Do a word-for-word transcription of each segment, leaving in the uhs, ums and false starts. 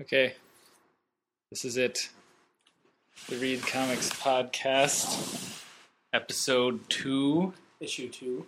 Okay, this is it. The Read Comics Podcast, episode two. Issue two.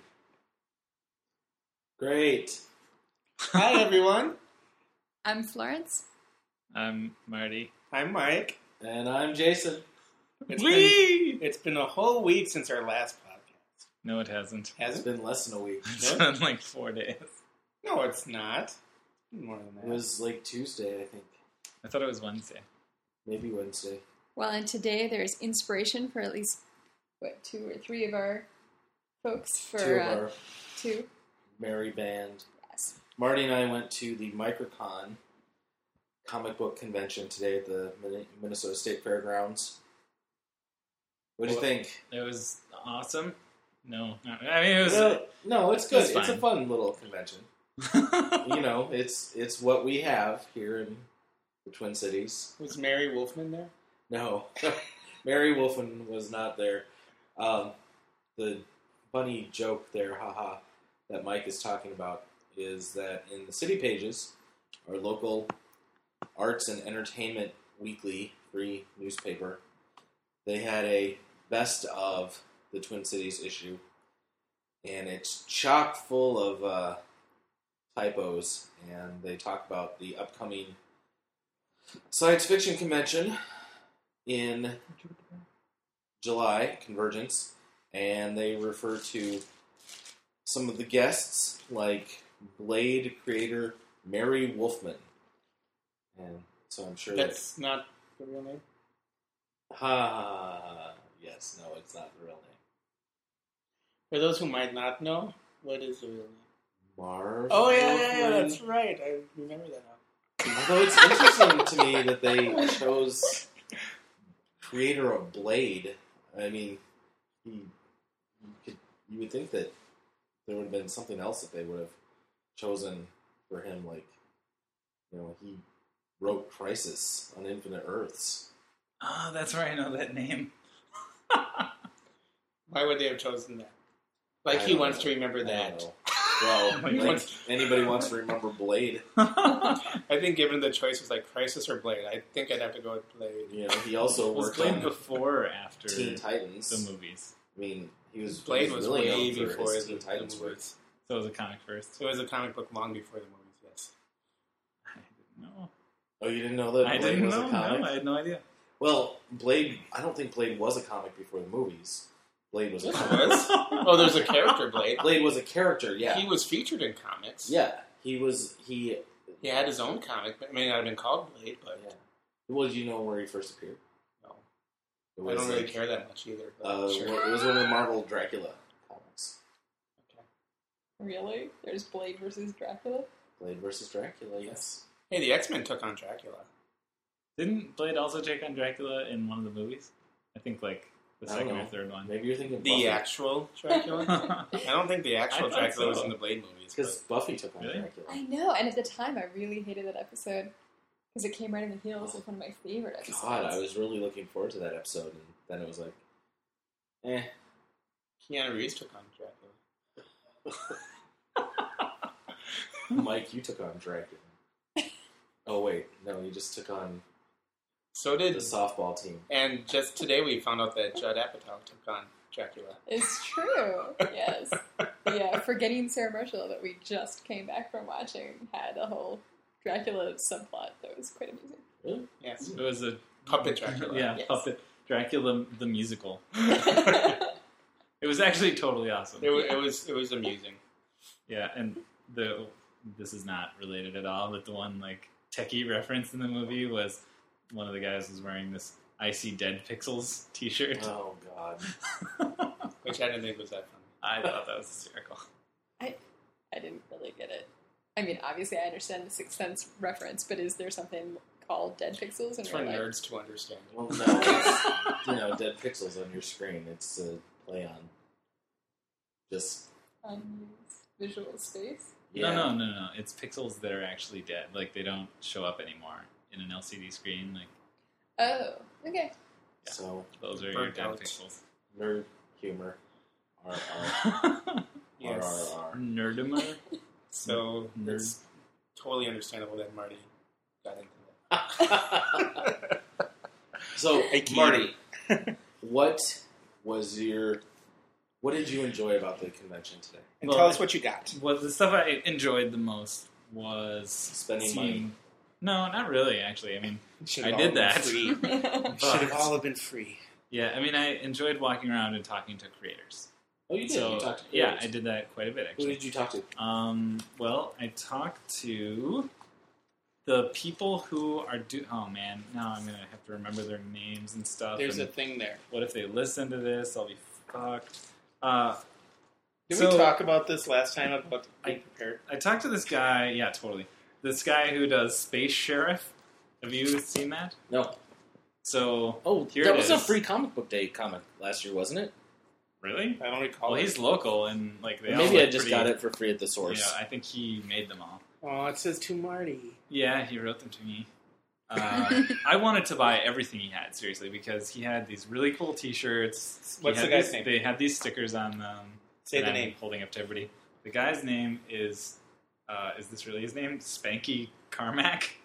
Great. Hi, everyone. I'm Florence. I'm Marty. I'm Mike. And I'm Jason. It's Whee! been, it's been a whole week since our last podcast. No, it hasn't. It's Has it? been less than a week. It's been like four days. No, it's not. It's been more than It that. was like Tuesday, I think. I thought it was Wednesday. Maybe Wednesday. Well, and today there's inspiration for at least, what, two or three of our folks for Two of uh, our two. merry band. Yes. Marty and I went to the Microcon comic book convention today at the Min- Minnesota State Fairgrounds. What do you Well, think? It was awesome. No, not, I mean it was. No, no, it's good. It's It's, a fine. fun little convention. You know, it's it's what we have here in the Twin Cities. Was Mary Wolfman there? No, Mary Wolfen was not there. Um, the funny joke there, haha, that Mike is talking about is that in the City Pages, our local arts and entertainment weekly free newspaper, they had a best of the Twin Cities issue, and it's chock full of uh, typos, and they talk about the upcoming science fiction convention in July, Convergence, and they refer to some of the guests, like Blade creator Mary Wolfman. And so I'm sure That's not the real name? that... Ha, yes, no, it's not the real name. For those who might not know, what is the real name? Marv Oh, yeah, yeah, yeah, Wolfman. that's right. I remember that now. Although it's interesting to me that they chose creator of Blade. I mean, he, you, could, you would think that there would have been something else that they would have chosen for him. Like, you know, he wrote Crisis on Infinite Earths. Oh, that's right. I know that name. Why would they have chosen that? Like I he don't wants know. to remember I that. don't know. Well, He like, wants- anybody wants to remember Blade. I think given the choice was like Crisis or Blade, I think I'd have to go with Blade. You know, he also was worked Blade on before or after Teen Titans. the movies? I mean, he was Blade he was really way known for before his the, Teen the Titans work. movies. So it was a comic first. So it was a comic book long before the movies, yes. I didn't know. Oh, you didn't know that I Blade didn't was know. a comic? No, I had no idea. Well, Blade, I don't think Blade was a comic before the movies. Blade was a Yes, it comic. was. Oh, there's a character, Blade. Blade was a character, yeah. He was featured in comics. yeah, he was, he, He had his own comic, but it may not have been called Blade, but yeah. Well, do you know where he first appeared? no. It I was don't really like, care that much either. But Uh, sure. It was one of the Marvel Dracula comics. Really? There's Blade versus Dracula? Blade versus Dracula, yes. Hey, the X-Men took on Dracula. Didn't Blade also take on Dracula in one of the movies? I think like the I don't second or know. third one. Maybe you're thinking The Buffy. actual Dracula? I don't think the actual I thought Dracula was so. in the Blade movies. Because Buffy took on Really? Dracula. I know, and at the time I really hated that episode because it came right in the heels of one of my favorite episodes. God, I was really looking forward to that episode, and then it was like, eh. But Keanu Reeves took on Dracula. Mike, you took on Dracula. Oh, wait. No, you just took on So did... the softball team. And just today we found out that Judd Apatow took on Dracula. It's true, yes. Yeah, Forgetting Sarah Marshall that we just came back from watching had a whole Dracula subplot that was quite amusing. Really? Yes. It was a Puppet Dracula. Yeah, Yes. Puppet Dracula the musical. It was actually totally awesome. It, wa- it was it was amusing. Yeah, and the this is not related at all, but the one like techie reference in the movie was one of the guys was wearing this I See Dead Pixels t-shirt. Oh, God. Which I didn't think was that funny. I thought that was hysterical. I didn't really get it. I mean, obviously I understand the Sixth Sense reference, but is there something called Dead Pixels in It's for real life? nerds to understand. Well, no, it's, you know, dead pixels on your screen. It's a play on just, Unused visual space? yeah. No, no, no, no. It's pixels that are actually dead. Like they don't show up anymore in an L C D screen. Like Oh, okay. So, those are your Burnt dead out. pixels. nerd humor. R, R, Yes. R, R, R. Nerdimer. So Nerd. it's totally understandable that Marty got into So, I can't. Marty, what was your... What did you enjoy about the convention today? And Well, tell us what you got. Well, the stuff I enjoyed the most was Spending seeing... No, not really, actually. I mean, Should I have did all been that. Free. but- Should have all have been free. yeah, I mean, I enjoyed walking around and talking to creators. Oh, you did? So, you talked to yeah, creators. I did that quite a bit, Who actually. did you talk to? Um, well, I talked to the people who are do. Oh man, now I'm gonna have to remember their names and stuff. There's a and thing there. what if they listen to this? I'll be fucked. Uh, Did So- we talk about this last time about being prepared? I talked to this guy. Yeah, totally. This guy who does Space Sheriff. Have you seen that? No. So Oh, Here that it was a is. free comic book day comic last year, wasn't it? really, I don't recall. well, it. he's local and like they Or all maybe I look just pretty- got it for free at the source. Yeah, I think he made them all. Oh, it says to Marty. Yeah, he wrote them to me. Uh, I wanted to buy everything he had, seriously, because he had these really cool T-shirts. He What's had the guy's these- name? They had these stickers on them. Say that the I'm name. Holding up to everybody. The guy's name is. Uh, is this really his name? Spanky Carmack.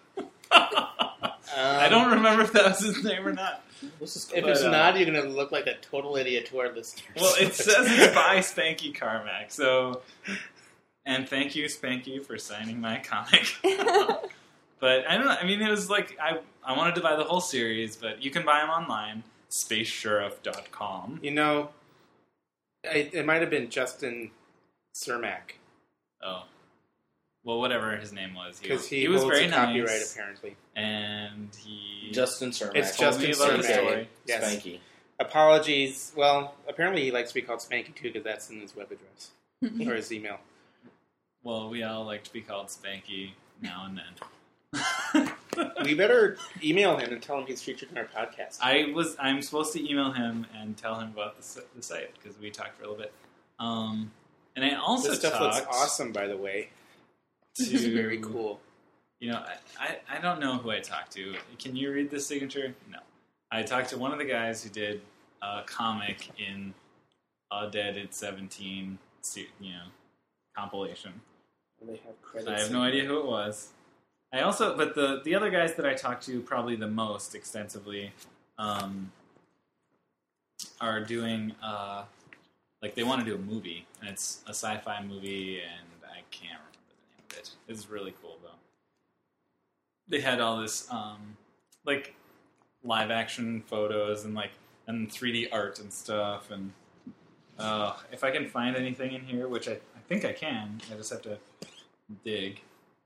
I Um, don't remember if that was his name or not. This is If But, it's uh, not, you're going to look like a total idiot to our listeners. Well, it says it's by Spanky Carmack. So, and thank you, Spanky, for signing my comic. But I don't know. I mean, it was like I I wanted to buy the whole series, but you can buy them online. space sheriff dot com. You know, I, it might have been Justin Cermak. Oh, well, whatever his name was, Because he, he was holds very the copyright, nice, apparently. and he Justin Cermak. It's told Justin me about the Cermak. story. Yes. Spanky. Apologies. Well, apparently he likes to be called Spanky, too, because that's in his web address. Or his email. Well, we all like to be called Spanky now and then. We better email him and tell him he's featured in our podcast. I was I'm supposed to email him and tell him about the, s- the site because we talked for a little bit. Um, and I also This stuff talked looks awesome, by the way. to This is very cool. You know, I, I, I don't know who I talked to. Can you read the signature? No. I talked to one of the guys who did a comic in a Dead at seventeen, se- you know, compilation. They have credits. I have no idea who it was. I also, but the the other guys that I talked to probably the most extensively um, are doing uh, like they want to do a movie, and it's a sci-fi movie, and I can't remember the name of it. It's really cool though. They had all this um, like live action photos and like and three D art and stuff, and uh, if I can find anything in here, which I, I think I can, I just have to dig.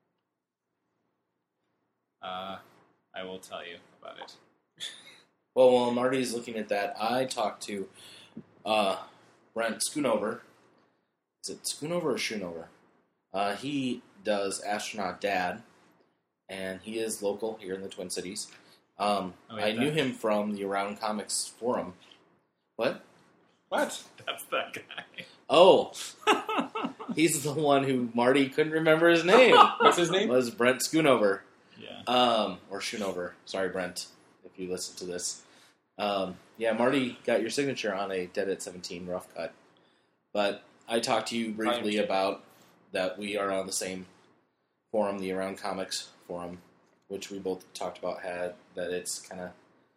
Uh, I will tell you about it. Well, while Marty's looking at that, I talked to uh, Brent Schoonover. Is it Schoonover or Schoonover? Uh, he does Astronaut Dad, and he is local here in the Twin Cities. Um, Oh, yeah, I knew that- him from the Around Comics forum. What? What? That's that guy. Oh, he's the one who Marty couldn't remember his name. What's his name? Was Brent Schoonover. Yeah. Um, or Schoonover. Sorry, Brent, if you listen to this. Um, yeah, Marty got your signature on a Dead at seventeen rough cut. But I talked to you briefly about that we are on the same forum, the Around Comics forum, which we both talked about had that it's kind of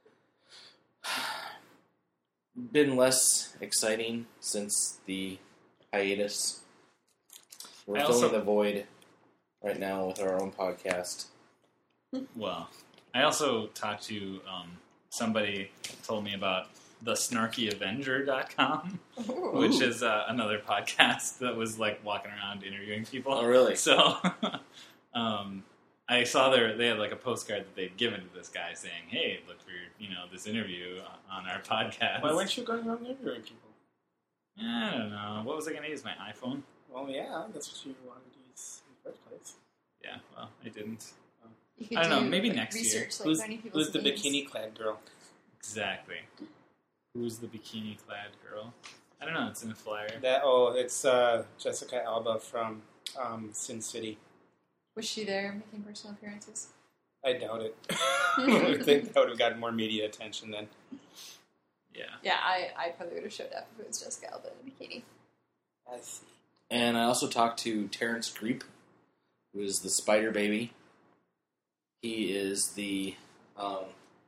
been less exciting since the hiatus. We're I filling also- the void right now with our own podcast. Well, I also talked to um, somebody told me about the snarky avenger dot com, which is uh, another podcast that was like walking around interviewing people. Oh, really? So um, I saw their they had like a postcard that they'd given to this guy saying, "Hey, look for you know this interview on our podcast." Why weren't you going around interviewing people? I don't know. What was I going to use? My iPhone? Well, yeah, that's what you wanted to use in the first place. Yeah. Well, I didn't. You could I don't know, do, maybe like, next year. research, Like Who's, finding people's who's the names. bikini-clad girl? Exactly. Who's the bikini-clad girl? I don't know. It's in the flyer. That oh, it's uh, Jessica Alba from um, Sin City. Was she there making personal appearances? I doubt it. I would think that would have gotten more media attention then. Yeah. Yeah, I, I probably would have showed up if it was Jessica Alba in a bikini. I see. And I also talked to Terrence Creep, who is the Spider Baby. He is the um,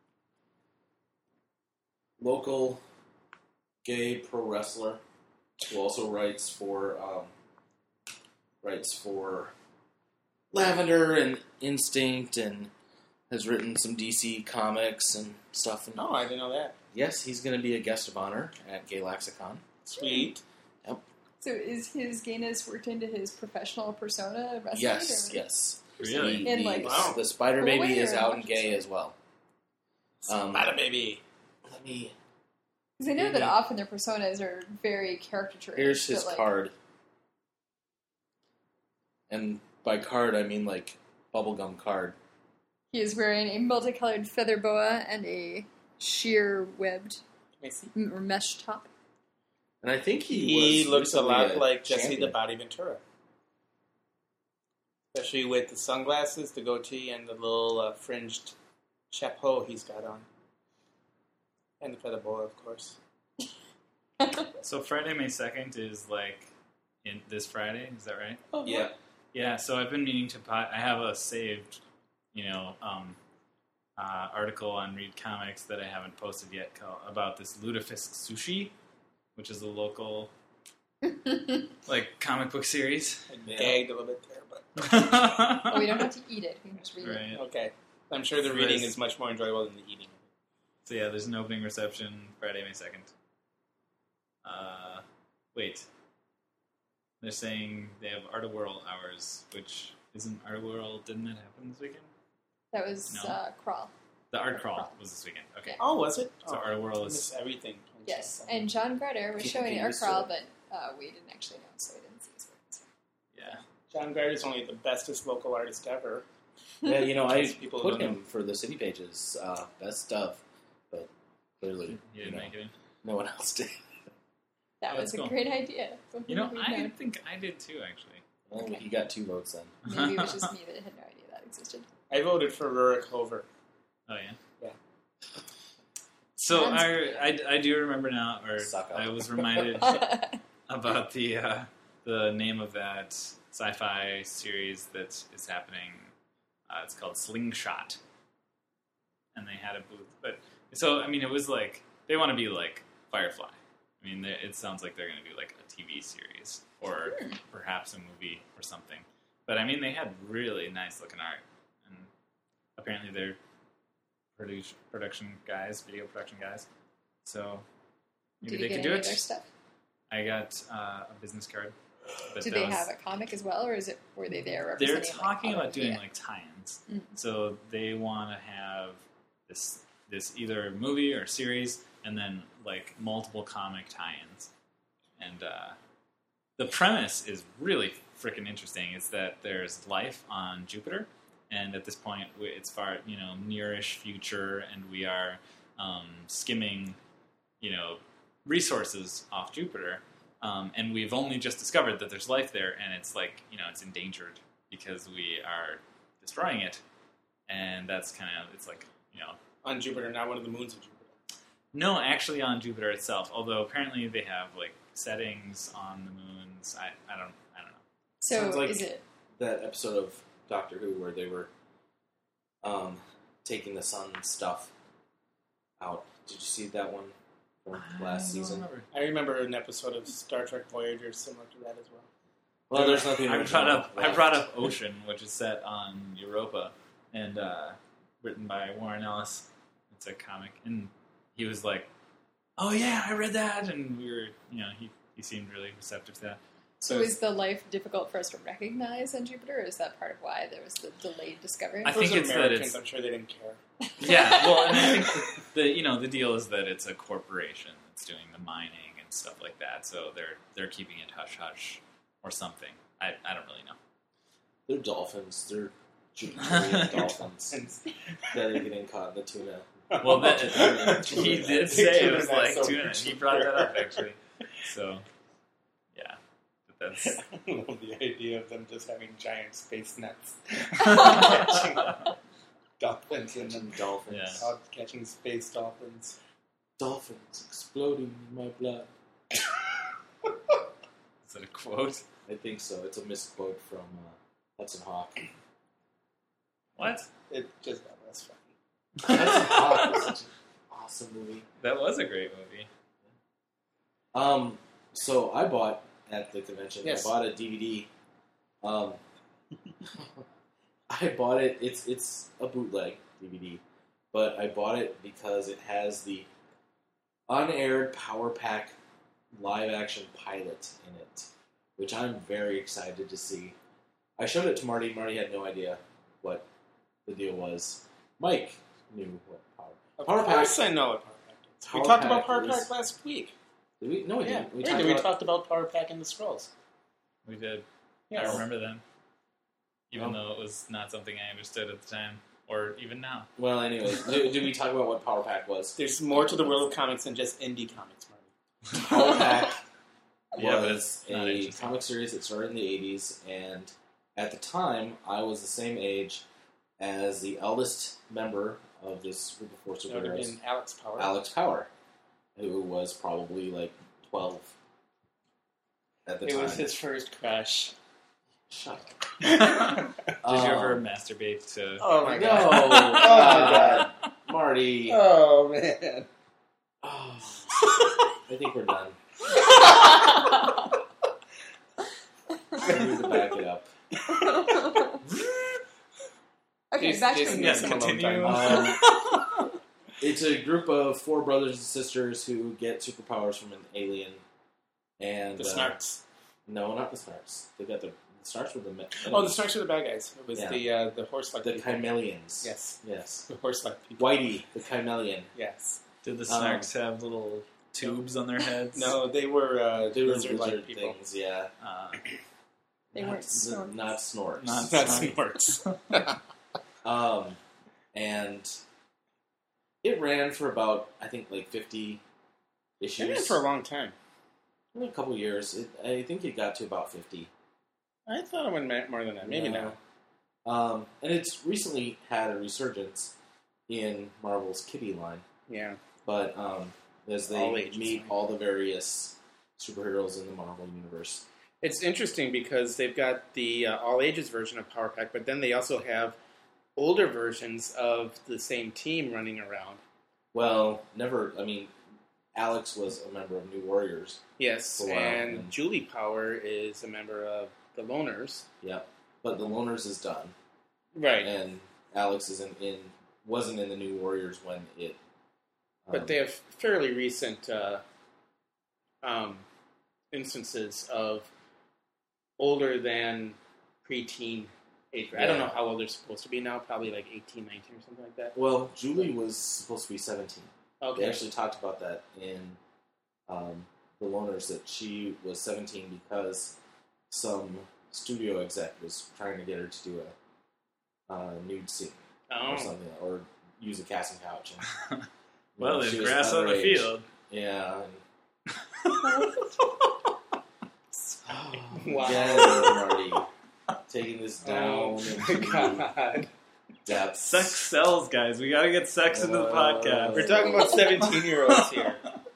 local gay pro wrestler who also writes for um, writes for Lavender and Instinct and has written some D C comics and stuff. And Oh, I didn't know that. yes, he's going to be a guest of honor at Gay Laxicon. Sweet. So is his gayness worked into his professional persona? Wrestling, Yes, or- yes. Really? The, And, the, like, Wow. the Spider Well, Baby wait, is or out what and you gay said? as well. Um, Bada baby. Let me. Because I know that Maybe. often their personas are very caricature. Here's his like, card. And by card, I mean like bubblegum card. He is wearing a multicolored feather boa and a sheer webbed Can I see? m- or mesh top. And I think he He was looks a recently lot like Jesse champion. the Body Ventura. Especially with the sunglasses, the goatee, and the little uh, fringed chapeau he's got on. And the feather boa, of course. So Friday, May second is like in this Friday. Is that right? Oh, Yeah. Yeah. So I've been meaning to. Pot, I have a saved, you know, um, uh, article on Read Comics that I haven't posted yet called, about this Ludafisk Sushi, which is a local like comic book series. I Yeah. gagged a little bit there, but Oh, we don't have to eat it. We can just read it. Right. okay. I'm sure the So reading this- is much more enjoyable than the eating. So yeah, there's an opening reception Friday, May second. Uh, wait. They're saying they have Art of Whirl hours, which isn't Art of Whirl. Didn't that happen this weekend? That was No. uh, Crawl. The Art Art Crawl Crawl. was this weekend. Okay. Oh, was it? So oh, Art of Whirl I is miss everything. Yes, and John Gardner was People showing get Art used to Crawl, it. but uh, we didn't actually know, so we didn't see his work. yeah. John Gardner's only the bestest local artist ever. Yeah, you know, I Because people put don't him know. for the City Pages uh, best of, but clearly, You you didn't know, make it in. no one else did. That Oh, was that's a cool. great idea. You know, Something I we'd known. think I did too, actually. Well, Okay. he got two votes then. Maybe it was just me that had no idea that existed. I voted for Rurik Hover. Oh yeah. Yeah. So Sounds I, I, I do remember now, or Suck up. I was reminded about the uh, the name of that sci-fi series that is happening. Uh, it's called Slingshot, and they had a booth. But so I mean, it was like they want to be like Firefly. I mean, they- it sounds like they're going to do like a T V series or Hmm. perhaps a movie or something. But I mean, they had really nice looking art, and apparently they're produce, production guys, video production guys. So maybe Did they you could get do any of their it. stuff? I got uh, a business card. But Did that they was- have a comic as well, or is it were they there They're representing? talking like, about doing yeah. like tie-ins. Mhm. So they want to have this this either movie or series, and then like multiple comic tie-ins. And uh, the premise is really freaking interesting. Is that there's life on Jupiter, and at this point we- it's far you know nearish future, and we are um, skimming you know resources off Jupiter. Um, and we've only just discovered that there's life there, and it's like, you know, it's endangered because we are destroying it. And that's kind of, it's like, you know... On Jupiter, not one of the moons of Jupiter. No, actually on Jupiter itself, although apparently they have, like, settings on the moons. I, I don't I don't know. So Sounds like- is it? That episode of Doctor Who where they were um, taking the sun stuff out. Did you see that one from last I don't season? remember. I remember an episode of Star Trek Voyager similar to that as well. Well, there's nothing. I original brought up I left. brought up Ocean, which is set on Europa, and uh, written by Warren Ellis. It's a comic, and he was like, "Oh yeah, I read that," and we were, you know, he he seemed really receptive to that. So is the life difficult for us to recognize on Jupiter? Or is that part of why there was the delayed discovery? I For think those it's that Americans, it's- I'm sure they didn't care. Yeah, well, and I think the you know the deal is that it's a corporation that's doing the mining and stuff like that, so they're they're keeping it hush hush or something. I I don't really know. They're dolphins. They're Jupiterian dolphins that are getting caught in the tuna. Well, that, he did say it was Tuna's like so tuna. He brought that up actually. So, yeah, but that's I love the idea of them just having giant space nets. Dolphins and Catching them dolphins. Yeah. out catching space dolphins. Dolphins exploding in my blood. is that a quote? I think so. It's a misquote from uh, Hudson Hawk. What? It just got less funny. Hudson Hawk was such an awesome movie. That was a great movie. Um, so I bought at the convention. Yes. I bought a D V D. Um, I bought it. It's it's a bootleg D V D, but I bought it because it has the unaired Power Pack live action pilot in it, which I'm very excited to see. I showed it to Marty. Marty had no idea what the deal was. Mike knew what Power Of Power Pack. course I know what Power Pack is. Power we talked Pack about Power is- Pack last week. Did we? No, we yeah, didn't. We we, talked we about talked about Power Pack and the Scrolls. We did. Yes. I remember then. Even Oh. though it was not something I understood at the time, or even now. Well, anyways, did, did we talk about what Power Pack was? There's more to the world of comics than just indie comics, Marty. Power Pack Yeah, but was it's not a interesting. comic series that started in the eighties, and at the time, I was the same age as the eldest member of this group of four That would have superheroes, been Alex Power. Alex Power, who was probably like twelve at the It time. was his first crush. Shut up. Did you ever Um, masturbate to... Oh my no, god. oh my God. Marty. Oh man. Oh, I think we're done. We need to back it up. Okay, Jason- back to Jason the Yes, Yes, movie. continue. Um, it's a group of four brothers and sisters who get superpowers from an alien. And The uh, Snarks. No, not the Snarks. They got the, the Snarks were the me- Oh, the Snarks are the bad guys. It was Yeah. the uh, the horse-like the people. Chimelians. Yes, Yes. the horse-like people. Whitey, the Chimelian. Yes. Did the Um, snarks have little tubes on their heads? No, they were uh, They were lizard-like lizard people. things, yeah. Uh, They Not- weren't the- snorts. Not snorts. Not Not Snarks. Snorts. Um, and it ran for about, I think, like fifty issues. They ran for a long time. Only a couple years. It, I think it got to about fifty. I thought it went more than that. Maybe No. not. Um, and it's recently had a resurgence in Marvel's Kitty line. Yeah. But um, as All they ages, meet right? all the various superheroes in the Marvel universe. It's interesting because they've got the uh, all ages version of Power Pack, but then they also have older versions of the same team running around. Well, never, I mean, Alex was a member of New Warriors. Yes, For a while, and and- Julie Power is a member of the Loners. Yep. But the Loners is done. Right. And Alex isn't in, wasn't in the New Warriors when it. Um, But they have fairly recent uh, um, instances of older than preteen age. I don't Yeah. know how old they're supposed to be now. Probably like eighteen, nineteen, or something like that. Well, Julie was supposed to be seventeen. Okay. They actually talked about that in um, the Loners, that she was seventeen because some studio exec was trying to get her to do a uh, nude scene Oh. or something, or use a casting couch. And, you well, know, there's she was grass on the underage. field. Yeah. And, Wow. Again, Marty, taking this down Oh, into God. depths. Sex sells, guys. We gotta get sex into the Uh, podcast. We're talking about seventeen-year-olds here.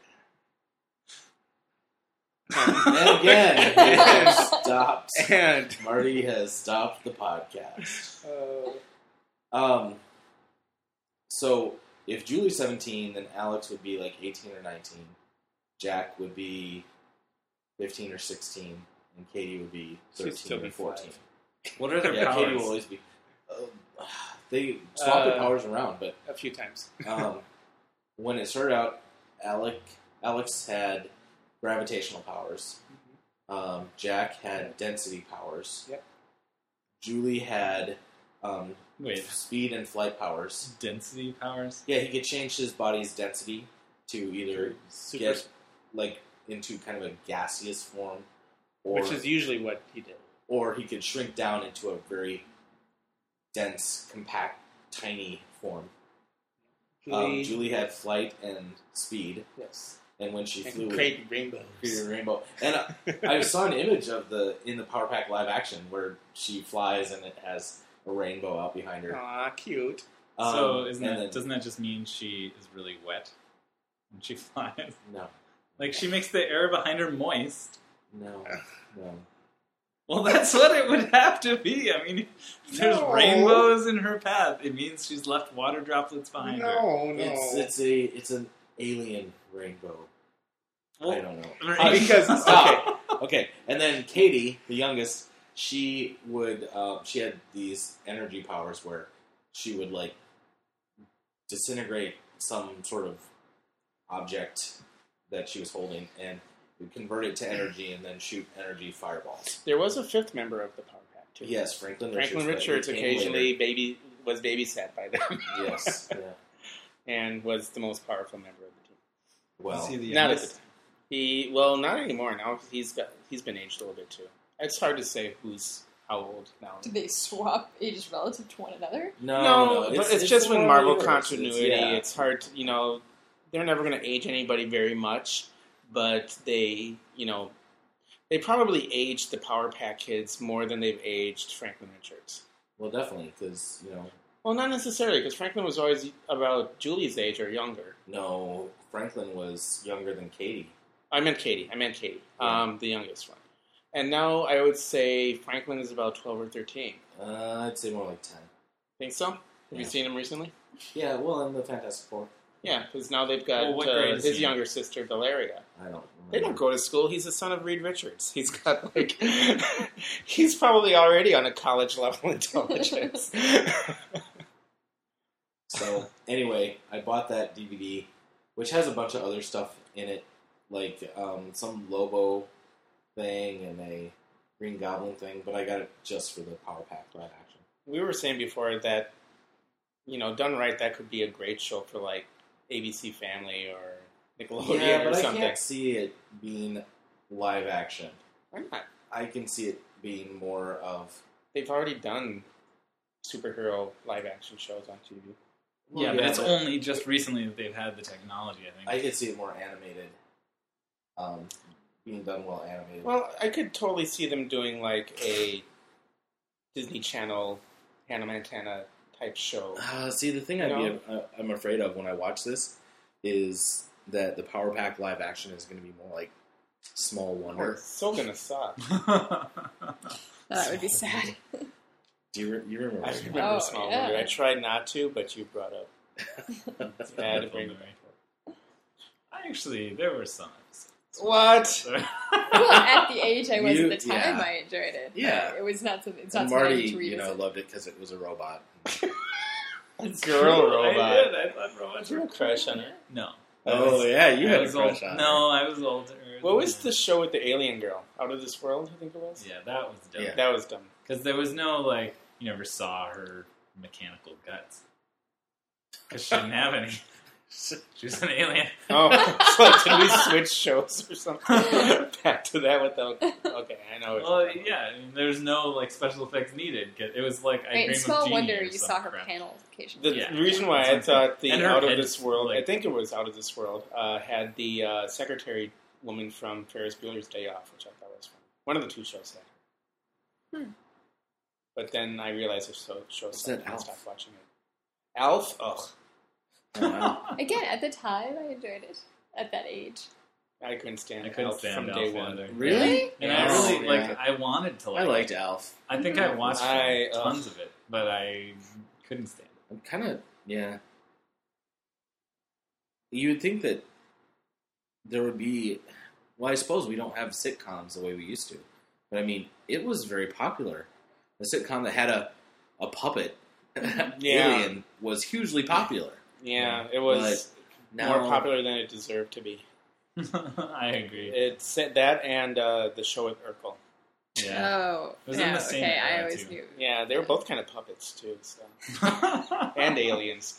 And again, we have stopped. And Marty has stopped the podcast. uh, Um, so if Julie's seventeen, then Alex would be like eighteen or nineteen. Jack would be fifteen or sixteen, and Katie would be She'd still thirteen be or fourteen. What are their Yeah, Katie will powers? always be. Uh, they swap their Uh, powers around, but a few times. um, when it started out, Alec Alex had gravitational powers. Um, Jack had density powers. Yep. Julie had um, Wait, speed and flight powers. density powers? Yeah, he could change his body's density to either Super, get like into kind of a gaseous form, or which is usually what he did. or he could shrink down into a very dense, compact, tiny form. Julie, Um, Julie had flight and speed, yes, and when she and flew, created rainbows. created a rainbow. And I, I saw an image of the in the Power Pack live action where she flies and it has a rainbow out behind her. Aw, cute. Um, so isn't and that, then- doesn't that just mean she is really wet when she flies? no, Like, she makes the air behind her moist. no, no. Well, that's what it would have to be. I mean, if there's No. rainbows in her path, it means she's left water droplets behind her. No, no. It's it's a it's an alien rainbow. Well, I don't know. Uh, because okay, Stop. Okay, and then Katie, the youngest, she would uh, she had these energy powers where she would like disintegrate some sort of object that she was holding and would convert it to energy and then shoot energy fireballs. there was a fifth member of the Power Pack too. Yes, Franklin Franklin Richards. Richards but he came occasionally later. baby was babysat by them. Yes. Yeah. And was the most powerful member of the team. Well, Is he the Not at the youngest? time. He well, not anymore. Now he's got he's been aged a little bit too. It's hard to say who's how old now. Do they swap ages relative to one another? no, No, no, but it's, just with more Marvel universe. continuity. It's, yeah. It's hard, to, you know. They're never going to age anybody very much, but they, you know, they probably aged the Power Pack kids more than they've aged Franklin Richards. Well, definitely, because, you know, Well, not necessarily, because Franklin was always about Julie's age or younger. no, Franklin was younger than Katie. I meant Katie. I meant Katie, Yeah. um, the youngest one. And now I would say Franklin is about twelve or thirteen. Uh, I'd say more like ten. Think so? Have Yeah. you seen him recently? Yeah, well, in the Fantastic Four. Yeah, because now they've got Well, what uh, grade is his he? younger sister, Valeria. I don't remember. They don't go to school. He's the son of Reed Richards. He's got, like, he's probably already on a college level intelligence. So, anyway, I bought that D V D, which has a bunch of other stuff in it, like um, some Lobo thing and a Green Goblin thing, but I got it just for the Power Pack live action. We were saying before that, you know, done right, that could be a great show for, like, A B C Family or Nickelodeon Yeah, or but I something. can't see it being live action. Why not? I can see it being more of... They've already done superhero live action shows on T V. Yeah, Well, but yeah, it's but- only just recently that they've had the technology, I think. I could see it more animated, um, being done well animated. Well, I could totally see them doing, like, a Disney Channel Hannah Montana type show. Uh, see, the thing You I'd know? be, uh, I'm afraid of when I watch this is that the Power Pack live action is going to be more like Small Oh, Wonder. it's so gonna suck. That would be sad. Do you, re- you remember? I that? remember Oh, Small yeah. Wonder. I tried not to, but you brought up. I had to bring it back. I actually, there were some What? episodes. Well, at the age I was You- at the time, yeah. I enjoyed it. Yeah. It was not something. It's not And something I Marty, need to you know, revisit. loved it because it was a robot. Girl robot. I did. I thought robots Did you were have a crush cool. on her? No. Oh, yeah, you I had a was crush old, on No, I was older. What was the show with the alien girl? Out of This World, I think it was? Yeah, that was dumb. Yeah. That was dumb. Because there was no, like, you never saw her mechanical guts. Because she didn't have any. She was an alien. Oh, so like, did we switch shows or something? Back to that without. Okay, I know. What Well, you're talking about. yeah, I mean, there's no, like, special effects needed. It was like, I Right, in Dream Small of Jeannie Wonder, or you some saw her crap. panels occasionally. The Yeah. reason why I thought the And her Out of head, This World, I like- think it was Out of This World, uh, had the uh, secretary woman from Ferris Bueller's Day Off, which I thought was fun. One of the two shows had. Hmm. But then I realized the show, show What's sucked that, and I Alf? stopped watching it. Alf? Ugh. Oh, wow. Again, at the time, I enjoyed it. At that age. I couldn't stand I couldn't Alf stand from Alf day one. either. Really? And Yeah. I really, Yeah. like, I wanted to like I liked it. Alf. I think I watched I, like, tons of it, but I couldn't stand it. I'm kind of, yeah. You would think that there would be, well, I suppose we don't have sitcoms the way we used to. But I mean, it was very popular. A sitcom that had a, a puppet Yeah. alien was hugely popular. Yeah, it was Now, more popular than it deserved to be. I agree. It said that and uh, the show with Urkel. Yeah. Oh, It was in yeah, the same okay. I era, always too. knew. Yeah, they were both kind of puppets too, so. and aliens.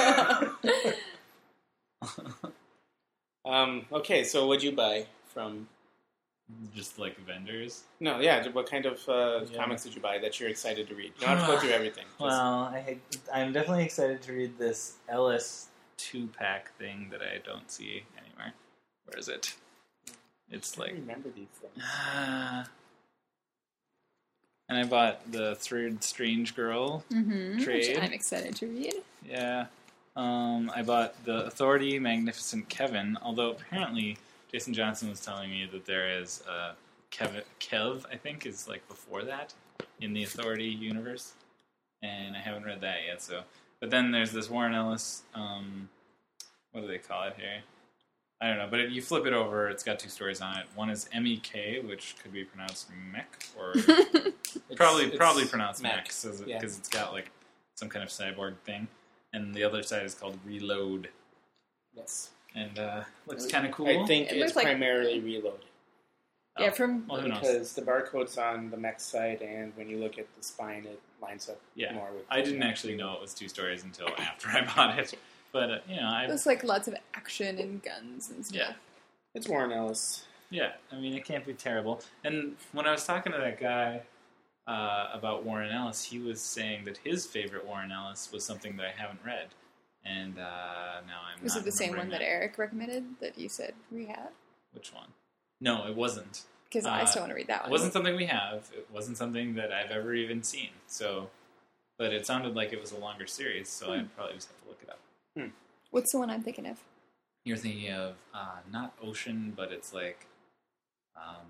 Um, okay, so what'd you buy from? Just like vendors. No, yeah. What kind of uh, Yeah. comics did you buy that you're excited to read? You don't have to go through everything. Just- Well, I, I'm definitely excited to read this Ellis two-pack thing that I don't see anywhere. Where is it? It's I like... don't remember these things. Uh, and I bought the third Strange Girl. Mm-hmm, which Trade. I'm excited to read. Yeah. Um, I bought the Authority Magnificent Kevin, although apparently Jason Johnson was telling me that there is a Kev, Kev, I think, is like before that in the Authority universe, and I haven't read that yet. So, but then there's this Warren Ellis. Um, what do they call it here? I don't know, but it, you flip it over, it's got two stories on it. One is M E K, which could be pronounced Mech, or probably it's probably pronounced Mech, Mech, because yeah. it's got like some kind of cyborg thing. And the other side is called Reload, Yes. and uh, looks kind of cool. I think It it's looks like- primarily Reload. Oh, Yeah, from well, who knows? Because the barcode's on the mech side, and when you look at the spine, it lines up Yeah, more with... I didn't actually know it was two stories until after I bought it, but uh, you know, I there's like lots of action and guns and stuff. yeah. It's Warren Ellis. Yeah, I mean, it can't be terrible. And when I was talking to that guy uh, about Warren Ellis, he was saying that his favorite Warren Ellis was something that I haven't read. And uh, now I'm Was not it the same one remembering that Eric recommended that you said we had? Which one? No, it wasn't. Because I Uh, still want to read that It one. wasn't something we have. It wasn't something that I've ever even seen. So, but it sounded like it was a longer series, so Hmm. I'd probably just have to look it up. What's the one I'm thinking of? You're thinking of uh, not Ocean, but it's like um,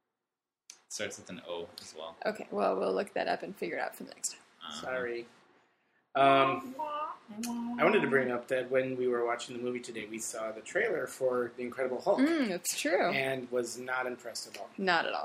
it starts with an O as well. Okay, well, we'll look that up and figure it out for the next time. Um, Sorry. Um, I wanted to bring up that when we were watching the movie today, we saw the trailer for The Incredible Hulk, Mm, it's true. and was not impressed at all. Not at all.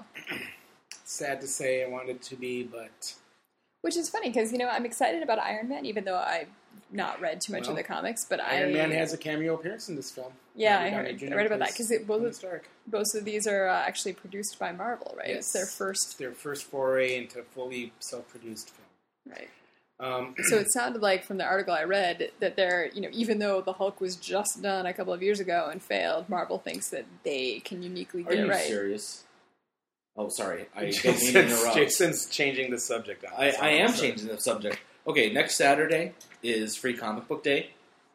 Sad to say I wanted to be, but Which is funny because, you know, I'm excited about Iron Man, even though I've not read too much Well, of the comics. But Iron I, Man has a cameo appearance in this film. Yeah, Robert I Downey heard. Junior I read about that plays because both Tony of, Stark. both of these are uh, actually produced by Marvel, right? Yes. It's their It's first, their first foray into a fully self-produced film. right? Um, So it sounded like from the article I read that they're, you know, even though the Hulk was just done a couple of years ago and failed, Marvel thinks that they can uniquely Are get it you right. serious? Oh, sorry. I don't mean to Jason's, interrupt. Jason's changing the subject. on I, us. I am Sorry. changing the subject. Okay, next Saturday is Free Comic Book Day,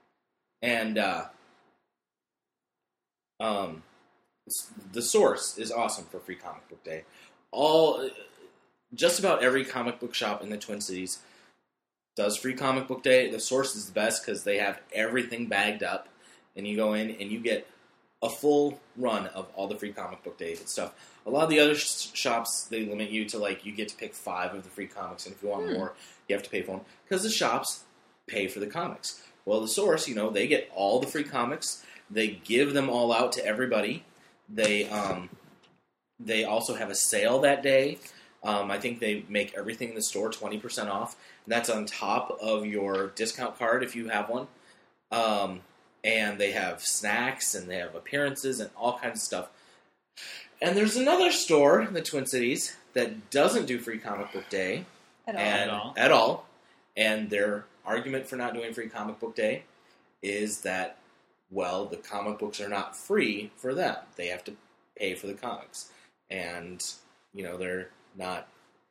and uh, um, the source is awesome for Free Comic Book Day. All, just about every comic book shop in the Twin Cities does Free Comic Book Day. The source is the best because they have everything bagged up, and you go in and you get a full run of all the Free Comic Book Day stuff. A lot of the other sh- shops, they limit you to, like, you get to pick five of the free comics, and if you want Hmm. more, you have to pay for them. Because the shops pay for the comics. Well, the source, you know, they get all the free comics. They give them all out to everybody. They um, they also have a sale that day. Um, I think they make everything in the store twenty percent off. And that's on top of your discount card if you have one. Um, and they have snacks, and they have appearances, and all kinds of stuff. And there's another store in the Twin Cities that doesn't do Free Comic Book Day. At all. And, At all. At all. And their argument for not doing Free Comic Book Day is that, well, the comic books are not free for them. They have to pay for the comics. And, you know, they're not...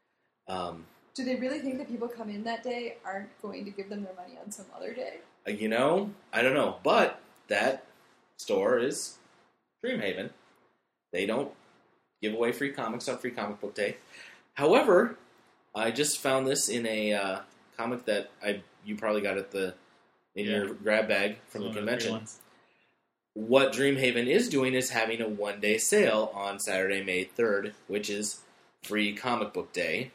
Um, Do they really think that people come in that day aren't going to give them their money on some other day? you know, I don't know. But that store is Dreamhaven. They don't give away free comics on Free Comic Book Day. However, I just found this in a uh, comic that I you probably got at the in Yeah. your grab bag from One the of free convention. ones. What Dreamhaven is doing is having a one-day sale on Saturday, May third, which is Free Comic Book Day.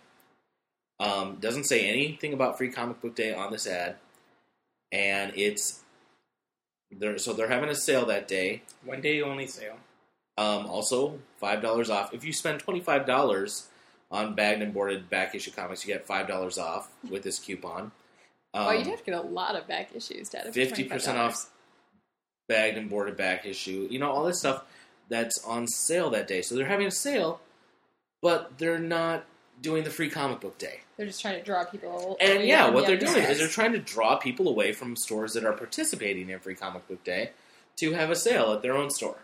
Um, doesn't say anything about Free Comic Book Day on this ad, and it's they're, so they're having a sale that day. One day only sale. Um, also, five dollars off. If you spend twenty-five dollars on bagged and boarded back issue comics, you get five dollars off with this coupon. Um, Oh, you'd have to get a lot of back issues to add up to fifty percent off bagged and boarded back issue. You know, all this stuff that's on sale that day. So they're having a sale, but they're not doing the Free Comic Book Day. They're just trying to draw people. And away yeah, from what the they're other doing stores. is they're trying to draw people away from stores that are participating in Free Comic Book Day to have a sale at their own store.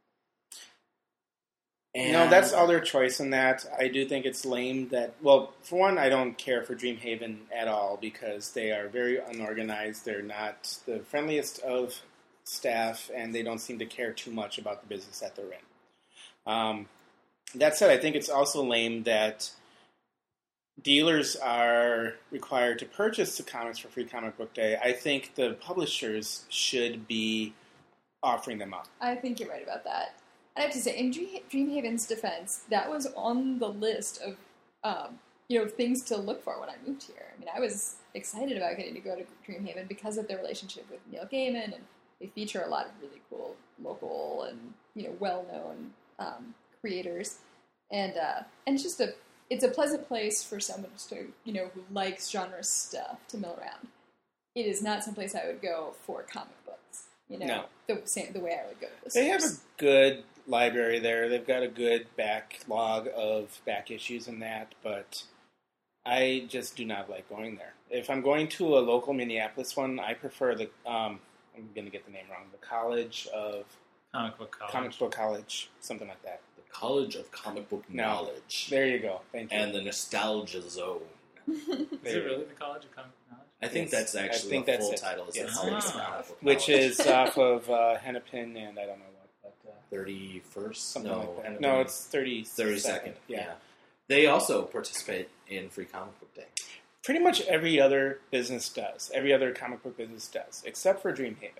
And No, that's all their choice in that. I do think it's lame that, well, for one, I don't care for Dreamhaven at all because they are very unorganized. They're not the friendliest of staff, and they don't seem to care too much about the business that they're in. Um, that said, I think it's also lame that dealers are required to purchase the comics for Free Comic Book Day. I think the publishers should be offering them up. I think you're right about that. I have to say, in Dream- Dreamhaven's defense, that was on the list of, um, you know, things to look for when I moved here. I mean, I was excited about getting to go to Dreamhaven because of their relationship with Neil Gaiman, and they feature a lot of really cool local and, you know, well-known um, creators, and uh, and it's just a it's a pleasant place for someone just to, you know, who likes genre stuff to mill around. It is not someplace I would go for comic books, you know, No. the same the way I would go to the They have a stores. good library there. They've got a good backlog of back issues and that, but I just do not like going there. If I'm going to a local Minneapolis one, I prefer the, um, I'm going to get the name wrong, the College of, Comic book college. Comic Book College, something like that. The College of Comic Book No. Knowledge. There you go. Thank you. And the Nostalgia Zone. Is There it you really the College of Comic Knowledge? I think Yes. that's actually I think the that's full it. title. Is Yes. the College of Ah. Comic Book Which Knowledge. is off of uh, Hennepin and I don't know what. But, uh, thirty-first? something no, like that. Hennepin. No, it's thirty. thirty-second. Yeah. Yeah. They also participate in Free Comic Book Day. Pretty much every other business does. Every other comic book business does, except for Dreamhaven.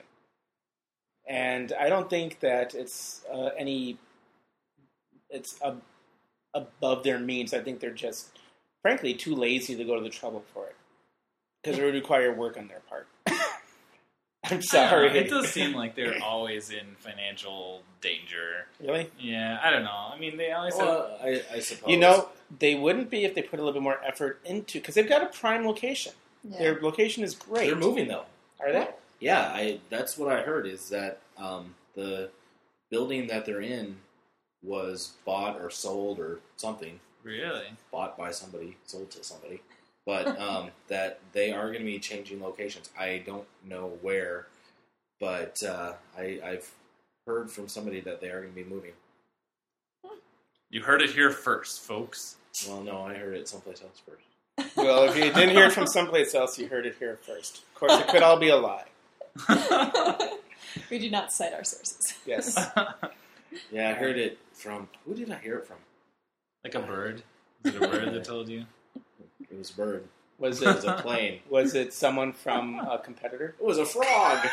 And I don't think that it's uh, any. It's ab- above their means. I think they're just, frankly, too lazy to go to the trouble for it, because it would require work on their part. I'm I don't know, sorry. It does seem like they're always in financial danger. Really? Yeah, I don't know. I mean, they always have... Well, I, I suppose. You know, they wouldn't be if they put a little bit more effort into, because they've got a prime location. Yeah. Their location is great. they're moving though. Are they? Yeah, I. That's what I heard. Is that um, the building that they're in was bought or sold or something. Really? Bought by somebody, sold to somebody. But um, that they are going to be changing locations. I don't know where, but uh, I, I've heard from somebody that they are going to be moving. You heard it here first, folks. Well, no, I heard it someplace else first. Well, if you didn't hear it from someplace else, you heard it here first. Of course, it could all be a lie. We do not cite our sources. Yes. Yeah, I heard it from. Who did I hear it from? Like a bird? Is it a bird that told you? It was a bird. Was It was it a plane. was it someone from a competitor? It was a frog.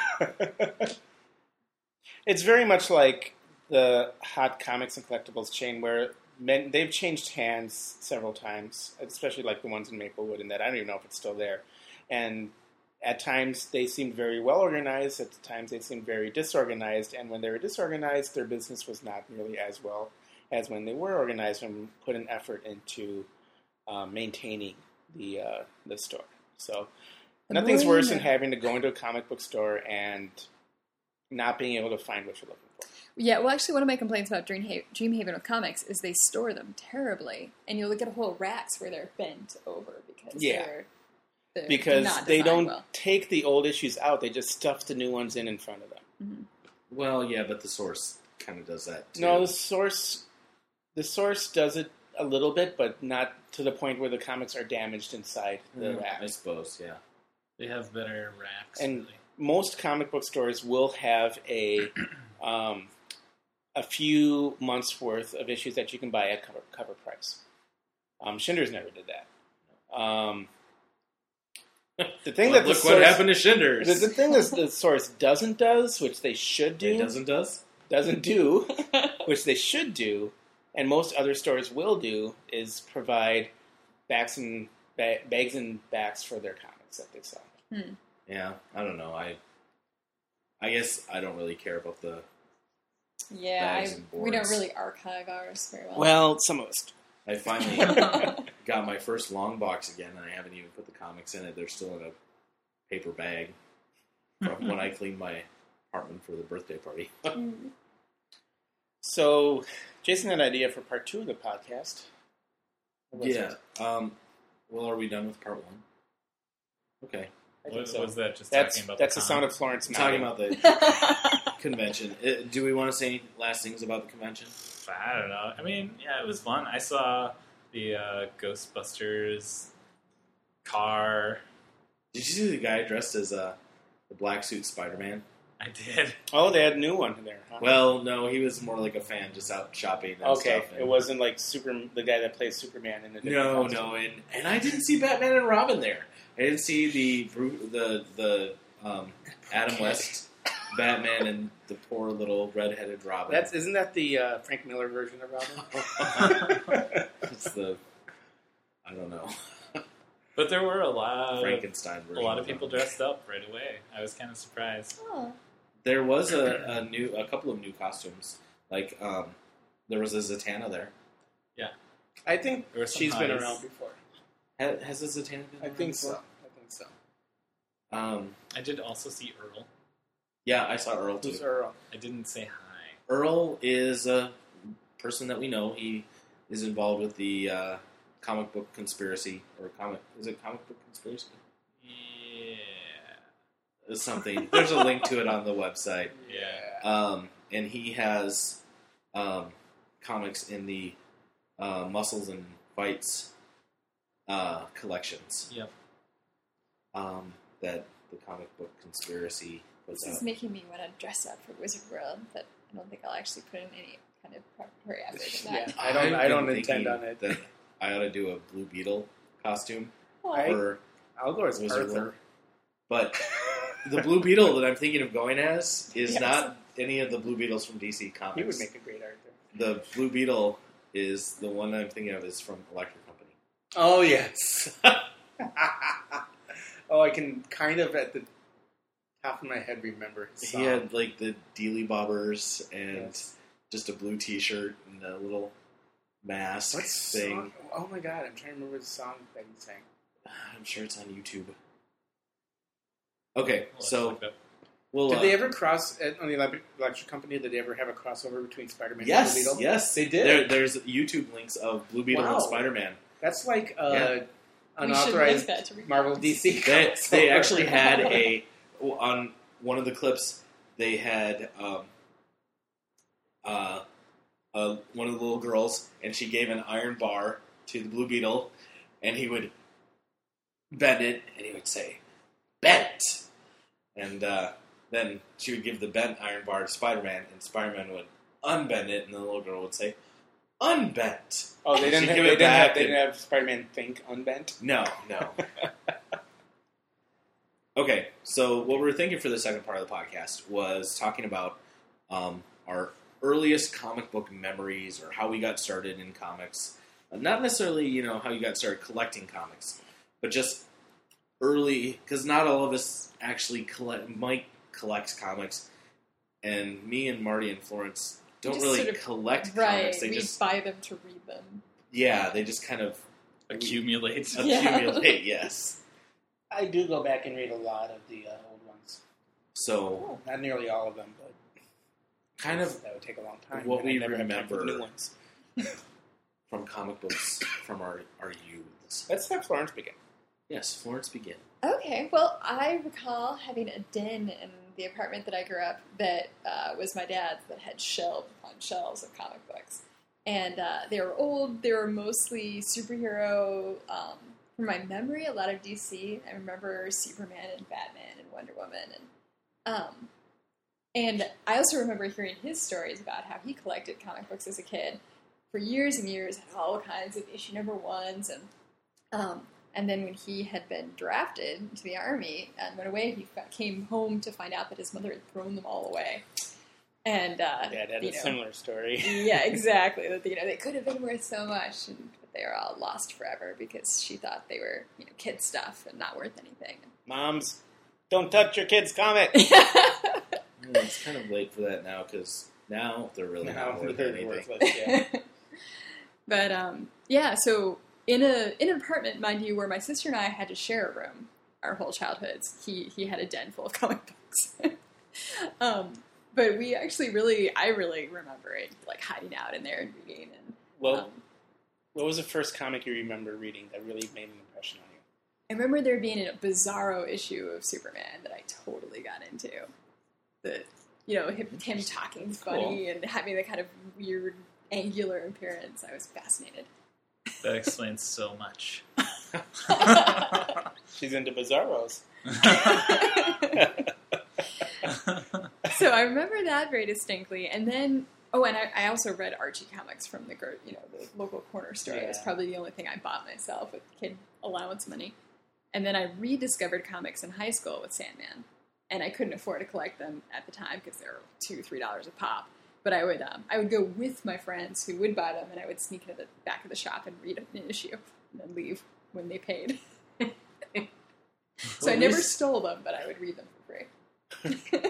It's very much like the Hot Comics and Collectibles chain, where men, they've changed hands several times, especially like the ones in Maplewood, and that I don't even know if it's still there. And at times they seemed very well organized. At times they seemed very disorganized. And when they were disorganized, their business was not nearly as well as when they were organized and put an effort into um, maintaining the uh, the store. So The nothing's more you worse than know. having to go into a comic book store and not being able to find what you're looking for. Yeah, well, actually, one of my complaints about Dreamhaven, Dreamhaven with comics is they store them terribly, and you'll look at whole racks where they're bent over because Yeah. they're, they're Because not they designed don't well. take the old issues out; they just stuff the new ones in in front of them. Mm-hmm. Well, yeah, but the source kind of does that too. No, the source, the source does it a little bit, but not to the point where the comics are damaged inside the Mm, rack. I suppose, yeah. They have better racks. And really. most comic book stores will have a um, a few months worth of issues that you can buy at cover, cover price. Um, Schindler's never did that. Um, the thing Well, that the look source, what happened to Schindler's. The, the thing that the source doesn't does, which they should do, It doesn't does? doesn't do, which they should do, and most other stores will do, is provide backs and ba- bags and backs for their comics that they sell. Hmm. Yeah, I don't know. I I guess I don't really care about the... Yeah, Bags I, and we don't boards. really archive ours very well. Well, some of us do. I finally got my first long box again, and I haven't even put the comics in it. They're still in a paper bag from when I cleaned my apartment for the birthday party. Mm. So, Jason had an idea for part two of the podcast. What was Yeah. it? Um, well, are we done with part one? Okay. I think What, so. was that just That's talking about that's the the sound comics? of Florence Talking nodding. about the convention. Uh, do we want to say any last things about the convention? I don't know. I mean, yeah, it was fun. I saw the uh, Ghostbusters car. Did you see the guy dressed as uh, the black suit Spider-Man? I did. Oh, they had a new one there. Huh? Well, no, he was more like a fan, just out shopping and okay, stuff. and- it wasn't like Super the guy that plays Superman in the No, no, and, and I didn't see Batman and Robin there. I didn't see the Bru- the the um, Adam West Batman and the poor little red-headed Robin. That's isn't that the uh, Frank Miller version of Robin? It's the I don't know But there were a lot, of, Frankenstein a version. lot of of people Robin. dressed up right away. I was kind of surprised. Oh. There was a, a new, a couple of new costumes. Like um, there was a Zatanna there. I think There were some she's been hotties. around before. Has, has a Zatanna been? I around think so. before? I think so. Um, I did also see Earl. yeah, I saw Earl Who's too. Earl? I didn't say hi. Earl is a person that we know. He is involved with the uh, comic book conspiracy, or comic is it comic book conspiracy? Yeah. It's something. There's a link to it on the website. Yeah. Um, and he has um, comics in the uh, Muscles and Fights uh, collections. Yep. Um, that the comic book conspiracy puts This is out. making me want to dress up for Wizard World, but I don't think I'll actually put in any kind of preparatory effort in Yeah, that. I don't. I've I don't been intend thinking on it. That I ought to do a Blue Beetle costume Well, I- for I'll go as Wizard Arthur. World. But the Blue Beetle that I'm thinking of going as is Yes. not any of the Blue Beetles from D C Comics. He would make a great Arthur. The Blue Beetle is the one I'm thinking of is from Electric Company. Oh yes. Oh, I can kind of at the top of my head remember his song. He had like the dealy bobbers and Yes. just a blue T-shirt and a little mask What thing. song? Oh my god, I'm trying to remember the song that he sang. I'm sure it's on YouTube. Okay, Let's so look up. we'll. Did uh, they ever cross at, on the Electric Electric Company? Did they ever have a crossover between Spider-Man Yes, and Blue Beetle? yes, They did? There, there's YouTube links of Blue Beetle Wow. and Spider-Man. That's like uh, Yeah. we should unauthorized link that to read. Marvel D C. They, crossover. they actually had a on one of the clips. They had um, uh, uh, one of the little girls, and she gave an iron bar to the Blue Beetle, and he would bend it, and he would say, "Bent," and uh, then she would give the bent iron bar to Spider-Man, and Spider-Man would unbend it, and the little girl would say, "Unbent." Oh, they didn't. She'd Have, give they it didn't have. back They and- didn't have Spider-Man think unbent. No, no. Okay, so what we were thinking for the second part of the podcast was talking about um, our earliest comic book memories or how we got started in comics. Uh, Not necessarily, you know, how you got started collecting comics, but just early, because not all of us actually collect. Mike collects comics, and me and Marty and Florence don't just really sort of- collect Right, comics. They we just, buy them to read them. yeah, they just kind of Accumulate. Yeah. accumulate. Yes. I do go back and read a lot of the uh, old ones. So, Not nearly all of them, but kind of that would take a long time. what and I we never have time for remember- new ones. from comic books from our, our youths. Let's have Florence begin. Yes, Florence, begin. Okay, well, I recall having a den in the apartment that I grew up that uh, was my dad's that had shelves upon shelves of comic books. And uh, they were old, they were mostly superhero. Um, from my memory, a lot of D C. I remember Superman and Batman and Wonder Woman. And, um, and I also remember hearing his stories about how he collected comic books as a kid for years and years, had all kinds of issue number ones. And um, And then when he had been drafted into the army and went away, he fa- came home to find out that his mother had thrown them all away. And uh, Dad had you a know, similar story. yeah, exactly. That you know they could have been worth so much, and, but they were all lost forever because she thought they were you know kid stuff and not worth anything. Moms, don't touch your kid's comic. Mm, it's kind of late for that now because now they're really Now not worth they're anything. worthless, yeah. But um, yeah, so in a in an apartment, mind you, where my sister and I had to share a room our whole childhoods. He he had a den full of comic books. um, but we actually really, I really remember it like hiding out in there and reading. And Well, um, what was the first comic you remember reading that really made an impression on you? I remember there being a bizarro issue of Superman that I totally got into. The you know him, him talking funny and having the kind of weird angular appearance. I was fascinated. That explains so much. She's into Bizarros. So I remember that very distinctly, and then oh, and I, I also read Archie comics from the gro- you know the local corner store. It was Yeah. probably the only thing I bought myself with kid allowance money. And then I rediscovered comics in high school with Sandman. and I couldn't afford to collect them at the time because they were two, three dollars a pop. But I would um, I would go with my friends who would buy them, and I would sneak into the back of the shop and read an issue, and then leave when they paid. So Well, I at never least- stole them, but I would read them for free.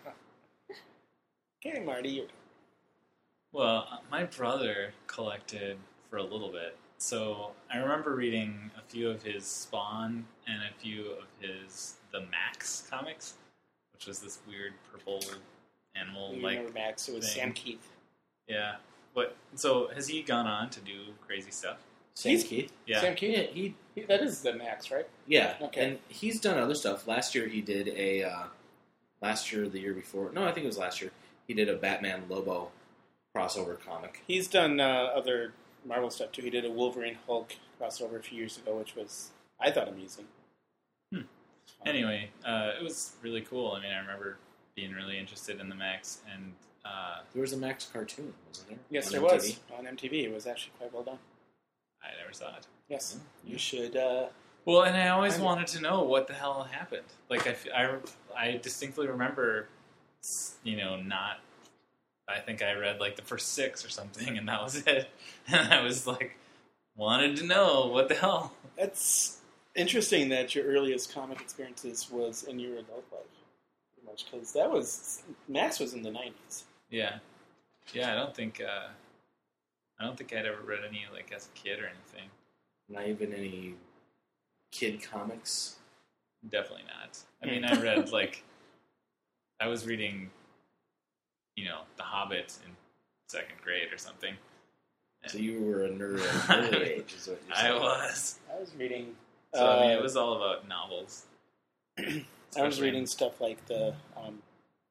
Okay, Marty. You Well, uh, my brother collected for a little bit. So I remember reading a few of his Spawn and a few of his The Max comics, which was this weird purple animal you like remember Max? It was thing. Sam Keith. Yeah. What? So has he gone on to do crazy stuff? Sam He's- Keith. Yeah. Sam Keith. Yeah, he He, that is the Max, right? Yeah, Okay. and he's done other stuff. Last year he did a, uh, last year or the year before, no, I think it was last year, he did a Batman Lobo crossover comic. He's done uh, other Marvel stuff too. He did a Wolverine Hulk crossover a few years ago, which was, I thought, amusing. Hmm. It's fun. Anyway, uh, it was really cool. I mean, I remember being really interested in the Max, and uh, There was a Max cartoon, wasn't there? Yes, On there M T was V? on M T V. It was actually quite well done. I never saw it. Yes, Yeah. you should. Uh, Well, and I always Kind of. wanted to know what the hell happened. Like, I, f- I, I distinctly remember, you know, not. I think I read like the first six or something, and that was it. And I was like, wanted to know what the hell. It's interesting that your earliest comic experiences was in your adult life, pretty much, because that was Max was in the nineties. Yeah, yeah. I don't think. Uh, I don't think I'd ever read any like as a kid or anything. Not even any kid comics. Definitely not. I mean, I read like. I was reading. You know, The Hobbit in second grade or something. So you were a nerd at an early age, is what you're I saying. was. I was reading. So I mean, uh, it was all about novels. I was Especially- reading stuff like the um,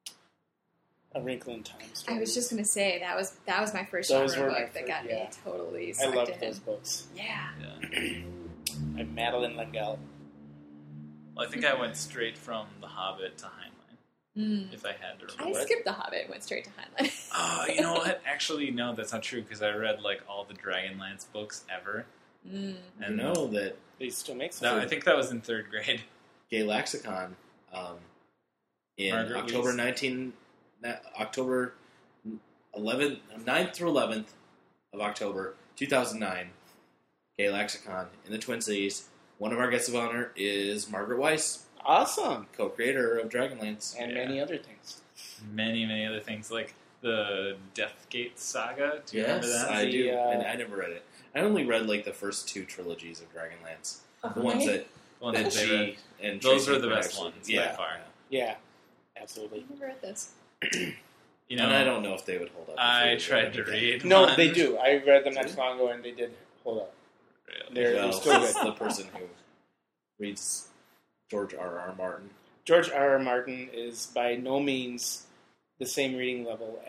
A Wrinkle in Time. I was just gonna say that was that was my first Those genre were my book that first- got yeah. me totally I sucked loved in. those books. Yeah. Yeah. I'm Madeline Langell. Well, I think I went straight from The Hobbit to Heinlein, Mm. if I had to I remember. skipped The Hobbit and went straight to Heinlein. Oh, you know what? Actually, no, that's not true, because I read, like, all the Dragonlance books ever. Mm. I And know that They still make that, some. I think that was in third grade. Gay Lexicon um, in Margaret October Weis. nineteenth, October eleventh, ninth through eleventh of October two thousand nine. Gay Lexicon in the Twin Cities. One of our guests of honor is Margaret Weiss, Awesome. co-creator of Dragonlance. And Yeah. many other things. Many, many other things, like the Deathgate Saga. Do you Yes, remember that? I The, do. uh, and I never read it. I only read like the first two trilogies of Dragonlance. The Okay. ones that, The one that that they G read. and Those Tracy were the could best actually- ones, by yeah, far. Yeah, absolutely. I never read this. You know, and I don't know if they would hold up. if I they were tried to again. read No, one. they do. I read them not Do too long ago, and they did hold up. Really. They're, Well, they're still that's good. the person who reads George R. R. Martin. George R. R. Martin is by no means the same reading level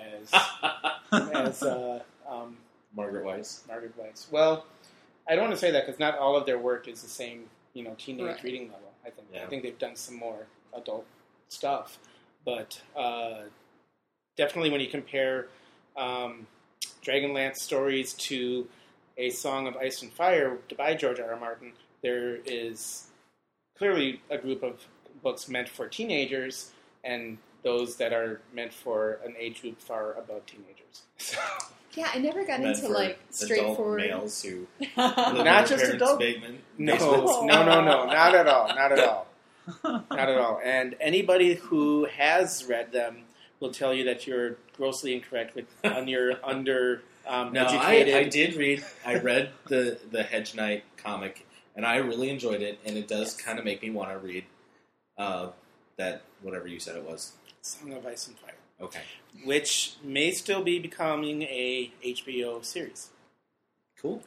as as uh, um, Margaret Weiss. Margaret Weiss. Well, I don't want to say that because not all of their work is the same, you know, teenage Right. reading level. I think Yeah. I think they've done some more adult stuff, but uh, definitely when you compare um, Dragonlance stories to A Song of Ice and Fire by George R. R. Martin, there is clearly a group of books meant for teenagers and those that are meant for an age group far above teenagers. So, Yeah, I never got Meant into for like adult straightforward. males who live Not in their just parents' adult- basement. no, basements. no, no, no, not at all, not at all, not at all. And anybody who has read them will tell you that you're grossly incorrect with on your under um, No, I, educated. I did read. I read the the Hedge Knight comic, and I really enjoyed it. And it does Yes. kind of make me want to read uh, that whatever you said it was. Song of Ice and Fire, Okay, which may still be becoming a H B O series, cool.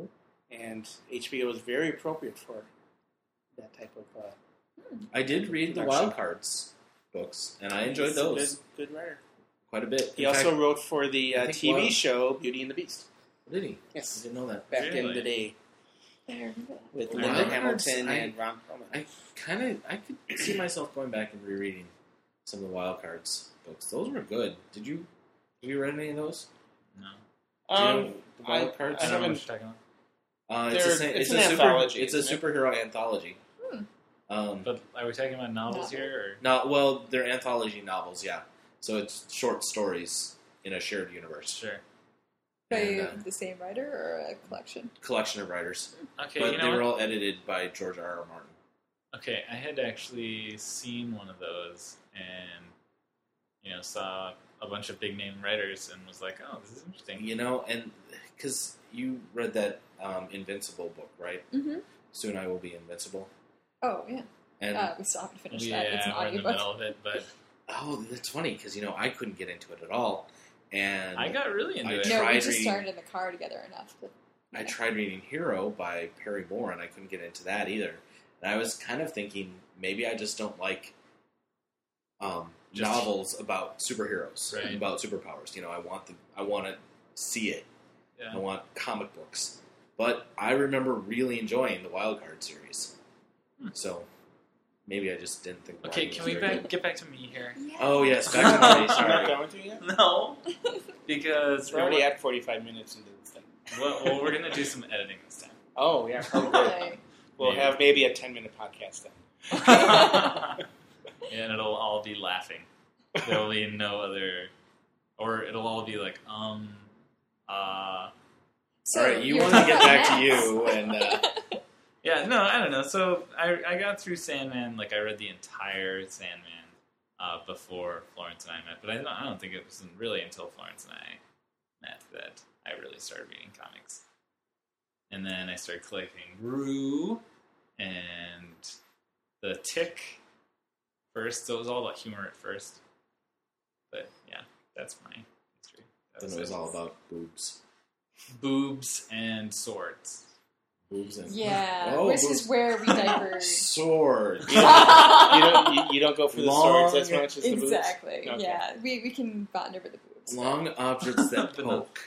and H B O is very appropriate for that type of. Uh, I did read the Production. Wild Cards books, and I enjoyed he's a those Good, good writer. quite a bit. He In also fact, wrote for the I uh, think T V Wild- show Beauty and the Beast. did he? I Yes, didn't know that. back in Really? the day I remember that. with Wild Linda Cards, Hamilton I- and Ron Perlman. I kind of I could see myself going back and rereading some of the Wild Cards books. Those were good. Did you have you read any of those? No. Do you Um, know the Wild I- Cards? I I don't know what haven't- you're talking about. Uh, it's, They're- a, sa- it's it's an a super, anthology, It's a isn't it? superhero anthology. Hmm. Um, But are we talking about novels Novel. here? no, well, they're anthology novels, yeah. So it's short stories in a shared Or? universe. Sure. By And, uh, the same writer or a collection? collection of writers. Okay, but you they know were what? all edited by George R. R. Martin. Okay, I had actually seen one of those and, you know, saw a bunch of big name writers and was like, oh, this is interesting. You know, and because you read that um, Invincible book, right? Mm-hmm. Soon I Will Be Invincible. Oh, yeah. And Uh, we still haven't finished yeah, that. It's an we're in the audiobook. middle of it, but oh, that's funny because you know I couldn't get into it at all, and I got really into I it. tried No, we just reading- started in the car together enough. To, I tried reading Hero by Perry Moore, and I couldn't get into that either. And I was kind of thinking maybe I just don't like um, Just- novels about superheroes, Right. about superpowers. You know, I want the I want to see it. Yeah. I want comic books. But I remember really enjoying the Wild Card series. Hmm. So maybe I just didn't think. Okay, writing can was we very back, good. get back to me here? yeah. Oh yes, back to I'm Monday. not Sorry. done with you yet. No, because We're already at forty-five minutes into this thing. well, well, we're gonna do some editing this time. Oh, yeah. Oh, good. Really? We'll Maybe. have maybe a ten-minute podcast then. And it'll all be laughing. There will be no other, or it'll all be like, um, uh, So, All right, you you're want to talking get about back to Max. you, and uh, yeah, no, I don't know. So I I got through Sandman, like I read the entire Sandman uh, before Florence and I met, but I don't I don't think it was really until Florence and I met that I really started reading comics. And then I started collecting Rue and The Tick first. So it was all about humor at first. But yeah, that's my history. That then was it was it. all about boobs, Boobs and swords. boobs and Yeah, Oh, which boobs. is where we diverge. swords. You don't, you, don't, you, you don't go for the Long- swords as much as the boobs? Exactly. Okay. Yeah, we, we can bond over the boobs. Long objects that But no. poke.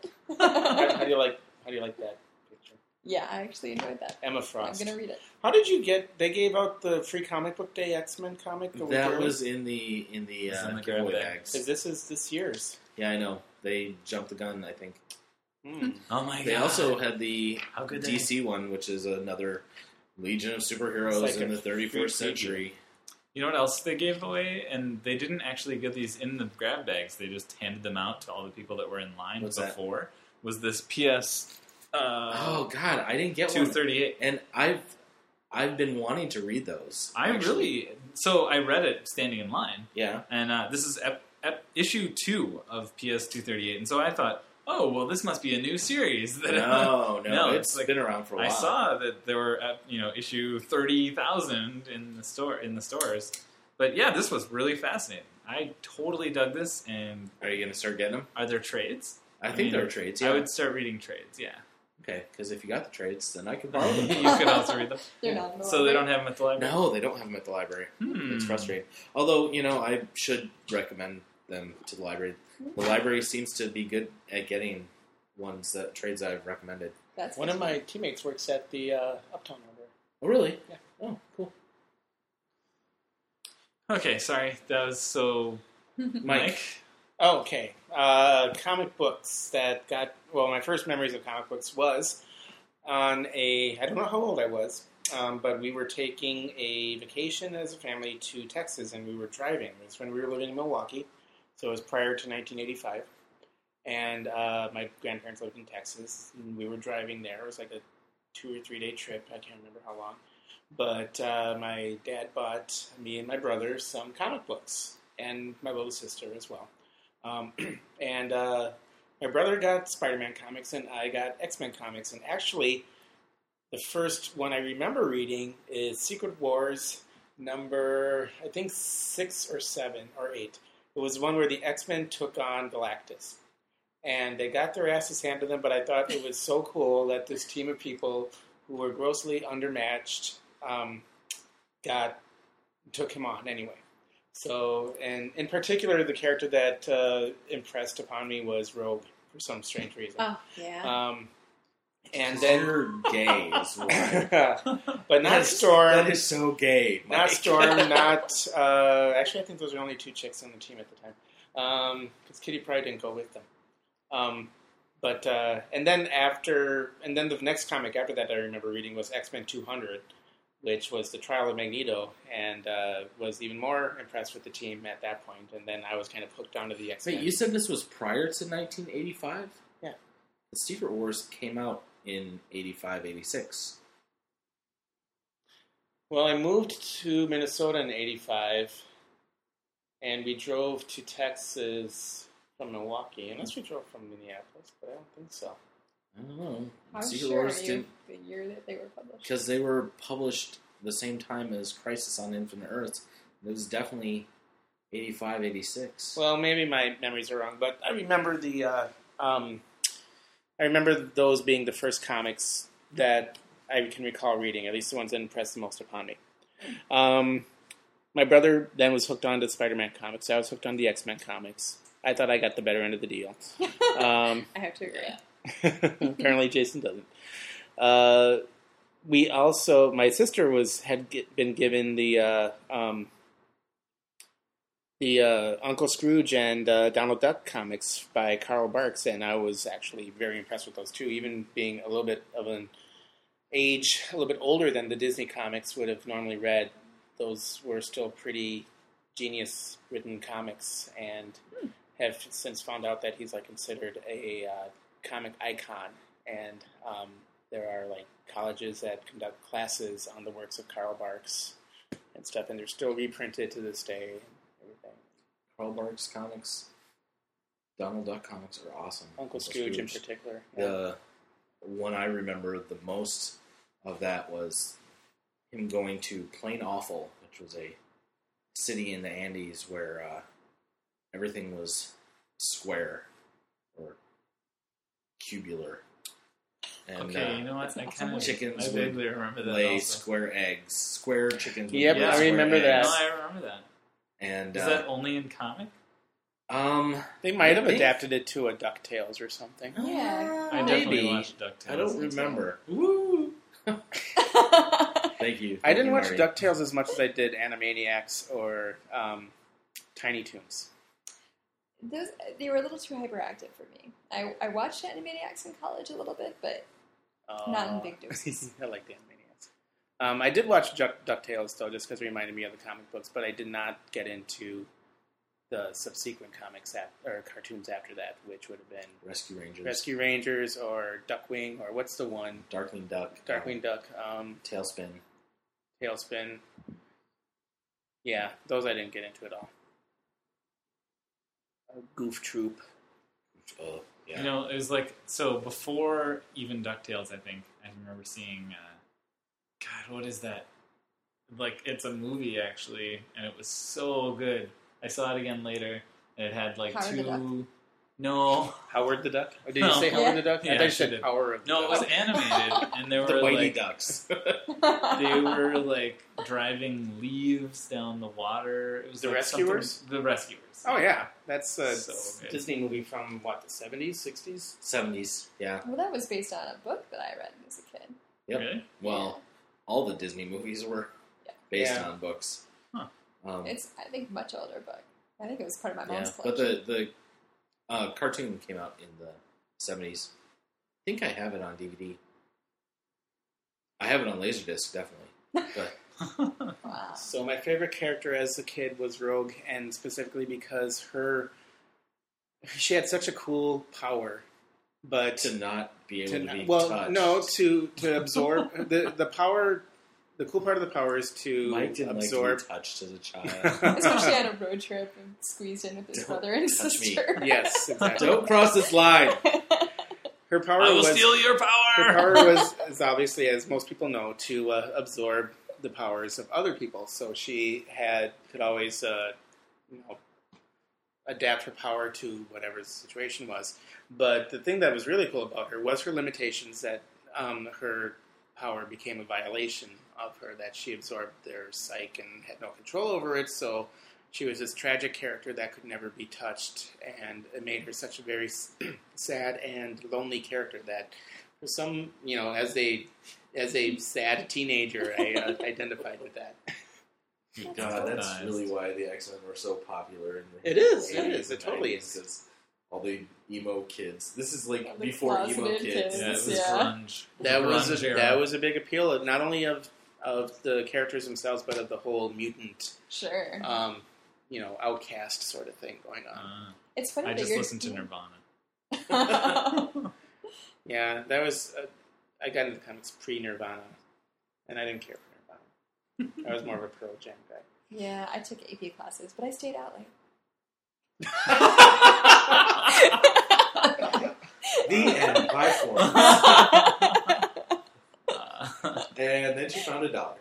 How, how do you like? How do you like that picture? Yeah, I actually enjoyed that. Emma I'm Frost. gonna read it. How did you get? They gave out the free comic book day X Men comic. a week That early? was in the in the, It's uh, in the grab giveaway bag. bags. Because this is this year's. Yeah, I know. They jumped the gun. I think Hmm. Oh my god. they also had the How good D C one, which is another Legion of Superheroes It's like in a the thirty-first free preview. century. You know what else they gave away? And they didn't actually get these in the grab bags. They just handed them out to all the people that were in line What's that? before. Was this P S uh, Oh God, I didn't get two one. thirty-eight? And I've I've been wanting to read those. I actually. really so I read it standing in line, Yeah. and uh, this is ep, ep, issue two of P S two thirty-eight, and so I thought, oh well, this must be a new series. That No, no, No, it's it's like- been around for a while. I saw that there were uh, you know issue thirty thousand in the store in the stores, but yeah, this was really fascinating. I totally dug this. And Are you going to start getting them? are there trades? I, I think mean, there are trades. Yeah. I would start reading trades. Yeah, Okay, because if you got the trades, then I can borrow you them. could also read them. They're Yeah. not in the So they library. don't have them at the library. No, they don't have them at the library. Hmm. It's frustrating. Although, you know, I should recommend them to the library. The library seems to be good at getting ones that trades I've recommended. That's One good of to my know. teammates works at the uh, Uptown Library. Oh, really? Yeah. Oh, cool. Okay, sorry, that was so. Mike. Mike? Oh, okay. Uh, comic books that got well. My first memories of comic books was on a. I don't know how old I was, um, but we were taking a vacation as a family to Texas, and we were driving. It was when we were living in Milwaukee, so it was prior to nineteen eighty-five. And uh, my grandparents lived in Texas, and we were driving there. It was like a two or three day trip. I can't remember how long. But uh, my dad bought me and my brother some comic books, and my little sister as well. Um, and uh, my brother got Spider-Man comics, and I got X-Men comics. And actually, the first one I remember reading is Secret Wars number, I think, six or seven or eight. It was one where the X-Men took on Galactus. And they got their asses handed to them, but I thought it was so cool that this team of people who were grossly undermatched um, got took him on anyway. So, and in particular, the character that uh, impressed upon me was Rogue for some strange reason. Oh, yeah. Um, and then, You're gay as well. but not That is- Storm, That is so gay. not Mike. Storm, not. Uh, actually, I think those were only two chicks on the team at the time, because Kitty Pryde didn't go with them. Um, but uh, and then after, and then the next comic after that I remember reading was X-Men two hundred, which was the trial of Magneto, and uh, was even more impressed with the team at that point. And then I was kind of hooked onto the X-Men. Wait, you said this was prior to nineteen eighty-five? Yeah. The Secret Wars came out in eighty-five, eighty-six. Well, I moved to Minnesota in eighty-five, and we drove to Texas from Milwaukee, unless we drove from Minneapolis, but I don't think so. I don't know. How Secret sure Wars are you didn't... the year that they were published? Because they were published the same time as Crisis on Infinite Earths. It was definitely eighty-five, eighty-six. Well, maybe my memories are wrong, but I remember the uh, um, I remember those being the first comics that I can recall reading, at least the ones that impressed the most upon me. Um, my brother then was hooked on to Spider-Man comics. I was hooked on the X-Men comics. I thought I got the better end of the deal. Um, I have to agree. apparently, Jason doesn't. Uh, we also, my sister was had get, been given the uh, um, the uh, Uncle Scrooge and uh, Donald Duck comics by Carl Barks, and I was actually very impressed with those too. Even being a little bit of an age, a little bit older than the Disney comics would have normally read, those were still pretty genius written comics, and hmm. have since found out that he's like considered a uh, comic icon, and um, there are like colleges that conduct classes on the works of Carl Barks and stuff, and they're still reprinted to this day and everything. Carl Barks comics, Donald Duck comics are awesome. Uncle Scrooge, Scrooge in particular. Yeah. The one I remember the most of that was him going to Plain Awful, which was a city in the Andes where uh, everything was square or cubular. And, okay, uh, you know what? I kind of chickens I vaguely remember that. lay also. square eggs. Square chickens. Would Yep, lay I square remember eggs. that. No, I remember that. And Is uh, that only in comic? um, They might have I think- adapted it to a DuckTales or something. Yeah. I maybe. definitely watched DuckTales. I don't remember. Woo! Thank you. I Thank didn't you, watch Marty. DuckTales as much as I did Animaniacs or um, Tiny Toons. Those they were a little too hyperactive for me. I, I watched Animaniacs in college a little bit, but not in big doses. I like the Animaniacs. Um, I did watch Duck, DuckTales, though, just because it reminded me of the comic books, but I did not get into the subsequent comics at, or cartoons after that, which would have been Rescue Rangers. Rescue Rangers or Duckwing, or what's the one? Darkwing Duck. Darkwing Duck, um, Tailspin. Tailspin. Yeah, those I didn't get into at all. Uh, Goof Troop. Oh, yeah. You know, it was like, so before even DuckTales, I think, I remember seeing, uh, God, what is that? Like, it's a movie, actually, and it was so good. I saw it again later, and it had, like, Howard the Duck? two... No. Howard the Duck? Or did No. you say Howard Yeah. the Duck? Yeah, I thought I you said did. Power of the No, it Duck. was animated, and there The were, Whitey like... Ducks. They were, like, driving leaves down the water. It was The like Rescuers? something- The Rescuers. Oh, yeah. That's a So good. Disney movie from, what, the seventies, sixties? seventies, yeah. Well, that was based on a book that I read as a kid. Yep. Really? Well, all the Disney movies were Yeah. based Yeah. on books. Huh. Um, It's, I think, much older book. I think it was part of my yeah, mom's but collection. the the uh, cartoon came out in the seventies. I think I have it on D V D. I have it on Laserdisc, definitely. But Wow. So my favorite character as a kid was Rogue, and specifically because her, she had such a cool power, but to not be able to to, not- be well, touched. no, to to absorb the the power. The cool part of the power is to Mike didn't absorb. like to be touched as a child. Especially on a road trip and squeezed in with his Don't brother and touch me. sister. Yes, exactly. Don't cross this line. Her power I will was steal your power! her power was, is obviously, as most people know, to uh, absorb the powers of other people. So she had could always, uh, you know, adapt her power to whatever the situation was. But the thing that was really cool about her was her limitations. That um, her power became a violation of her. That she absorbed their psyche and had no control over it. So she was this tragic character that could never be touched, and it made her such a very sad and lonely character that, for some, you know, as a as a sad teenager, I uh, identified with that. God, that's Nice. really why the X-Men were so popular in the It is, it eighties is, it and totally nineties, is. 'cause all the emo kids. This is like All the before emo closeted kids. kids. Yeah, it was Yeah. grunge. That was Grunge a, era. that was a big appeal, of not only of of the characters themselves, but of the whole mutant, Sure. um, you know, outcast sort of thing going on. Uh, It's funny I that just you're... listened to Nirvana. Yeah, that was. Uh, I got into the comics pre-Nirvana, and I didn't care for Nirvana. I was more of a Pearl Jam guy. Yeah, I took A P classes, but I stayed out late. The end. By force. And then she found a dollar.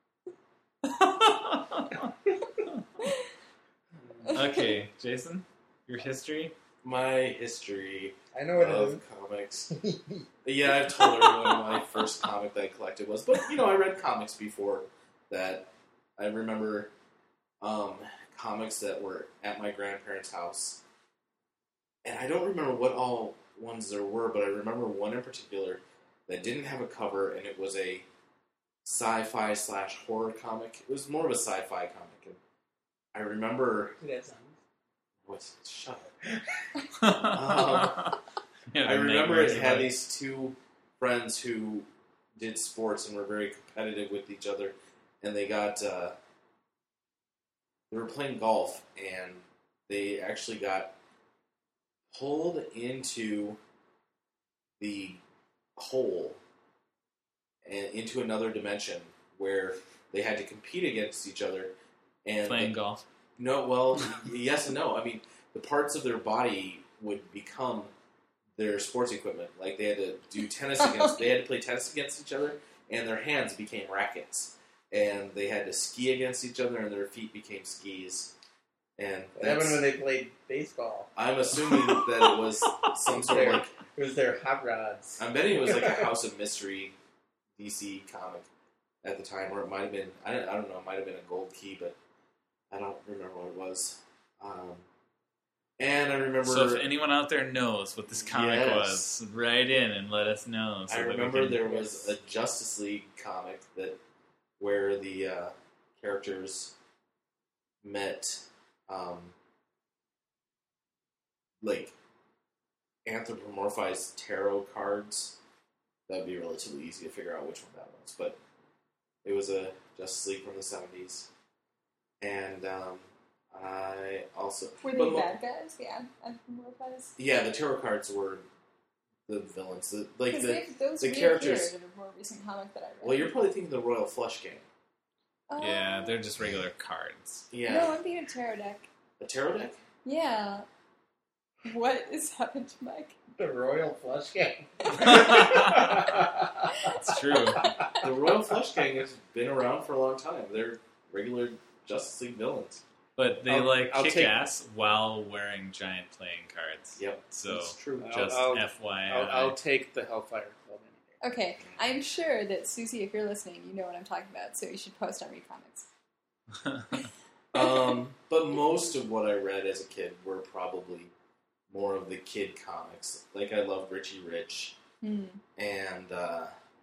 Okay, Jason, your history? My history I know what it of is. comics. Yeah, I've told everyone my first comic that I collected was, but you know, I read comics before that. I remember um, comics that were at my grandparents' house, and I don't remember what all ones there were, but I remember one in particular that didn't have a cover, and it was a sci-fi slash horror comic. It was more of a sci-fi comic, and I remember. What? Shut up. Um, Yeah, I the remember nightmares it had about these two friends who did sports and were very competitive with each other, and they got uh, they were playing golf, and they actually got pulled into the hole and into another dimension where they had to compete against each other. And playing the- golf. No, well, yes and no. I mean, the parts of their body would become their sports equipment. Like they had to do tennis against, they had to play tennis against each other, and their hands became rackets, and they had to ski against each other, and their feet became skis. And What happened that's, when they played baseball? I'm assuming that it was some sort of like, It was their hot rods. I'm betting it was like a House of Mystery D C comic at the time, or it might have been, I don't, I don't know, it might have been a Gold Key, but I don't remember what it was. Um, and I remember... So if anyone out there knows what this comic Yes. was, write in and let us know. So I that we remember can- there was a Justice League comic that where the uh, characters met, um, like, anthropomorphized tarot cards. That would be relatively easy to figure out which one that was. But it was a Justice League from the seventies. And um, I also... Were they but mo- bad guys? Yeah, anthropomorphized. Yeah, the tarot cards were the villains. The, like Because the, they- those the reappeared characters- in a more recent comic that I read. well, you're probably thinking the Royal Flush Gang. Oh. Yeah, they're just regular cards. Yeah. No, I'm thinking of tarot deck. A tarot deck? Yeah. What has happened to Mike? The Royal Flush Gang. It's true. The Royal Flush Gang has been around for a long time. They're regular Justice League villains. But they I'll- like I'll kick take- ass while wearing giant playing cards. Yep. So That's true. I'll- just I'll- F Y I. I'll, I'll take the Hellfire Club any day. Okay, I'm sure that Susie, if you're listening, you know what I'm talking about, so you should post on Read Comics. Um, but most of what I read as a kid were probably more of the kid comics. Like, I loved Richie Rich. Hmm. And uh,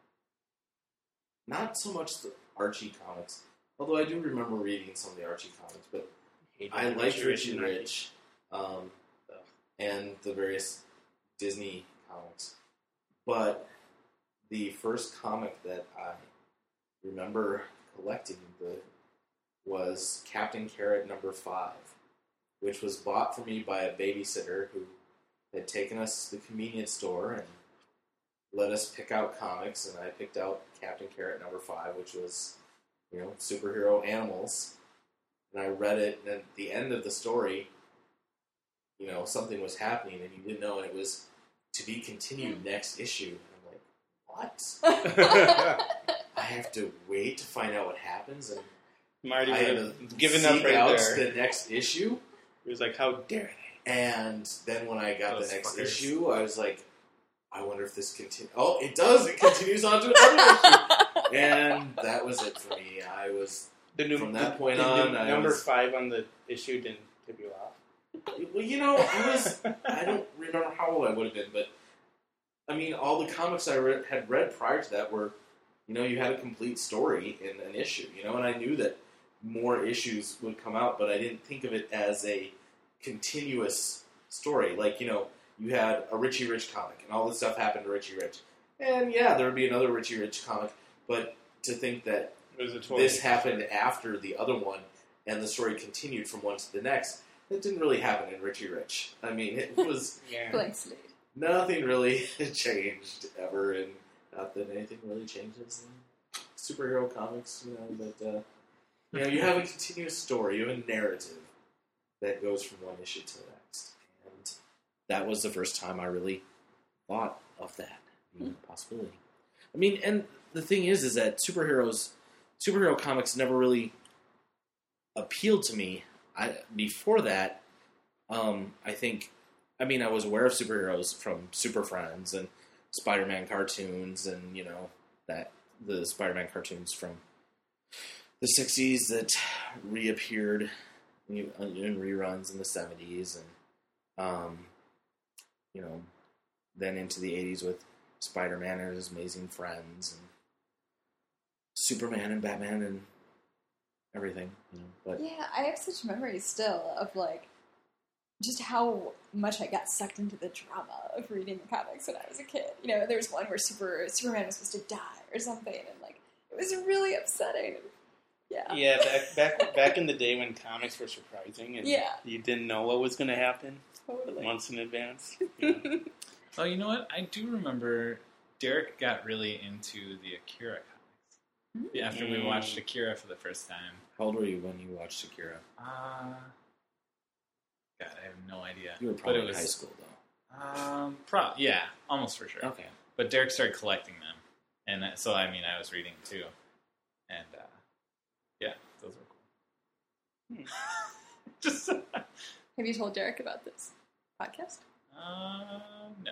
not so much the Archie comics. Although I do remember reading some of the Archie comics. But I liked Richie and Rich. Um, and the various Disney comics. But the first comic that I remember collecting the was Captain Carrot number five, which was bought for me by a babysitter who had taken us to the convenience store and let us pick out comics, and I picked out Captain Carrot number five, which was, you know, superhero animals. And I read it, and at the end of the story, you know, something was happening, and you didn't know, and it was to be continued next issue. And I'm like, what? I have to wait to find out what happens, and Marty I had would have to given seek up right out there. the next issue. He was like, how dare they? And then when I got Those the next fuckers. issue, I was like, I wonder if this continues. Oh, it does. It continues on to another issue. And that was it for me. I was, The new, From that the- point the on, new I number was- five on the issue didn't tip you off. well, you know, I was, I don't remember how old I would have been, but I mean, all the comics I read, had read prior to that were, you know, you had a complete story in an issue, you know, and I knew that more issues would come out, but I didn't think of it as a continuous story. Like, you know, you had a Richie Rich comic, and all this stuff happened to Richie Rich. And yeah, there would be another Richie Rich comic, but to think that It was a toy. this happened after the other one, and the story continued from one to the next. That didn't really happen in Richie Rich. I mean, it was yeah. Blank slate. nothing really changed ever, and not that anything really changes in superhero comics, you know. But uh, you know, you have a continuous story, you have a narrative that goes from one issue to the next, and that was the first time I really thought of that being a possibility. I mean, and the thing is, is that superheroes, superhero comics never really appealed to me. I before that, um, I think, I mean, I was aware of superheroes from Super Friends and Spider-Man cartoons, and you know that the Spider-Man cartoons from the sixties that reappeared in reruns in the seventies, and um, you know, then into the eighties with Spider-Man and his Amazing Friends, and Superman and Batman and everything, you know. But Yeah, I have such memories still of like just how much I got sucked into the drama of reading the comics when I was a kid. You know, there was one where Super Superman was supposed to die or something, and like it was really upsetting. Yeah. Yeah, back back back in the day when comics were surprising and Yeah. you didn't know what was going to happen Totally. months in advance. Yeah. Oh, you know what? I do remember Derek got really into the Akira comics. Yeah, after we Mm. watched Akira for the first time. how old were you when you watched Akira? Uh, God, I have no idea. You were But probably it in was, high school, though. Um, pro- yeah, almost for sure. Okay. But Derek started collecting them, and uh, so I mean, I was reading too, and uh, yeah, those were cool. Hmm. Just uh, Have you told Derek about this podcast? no.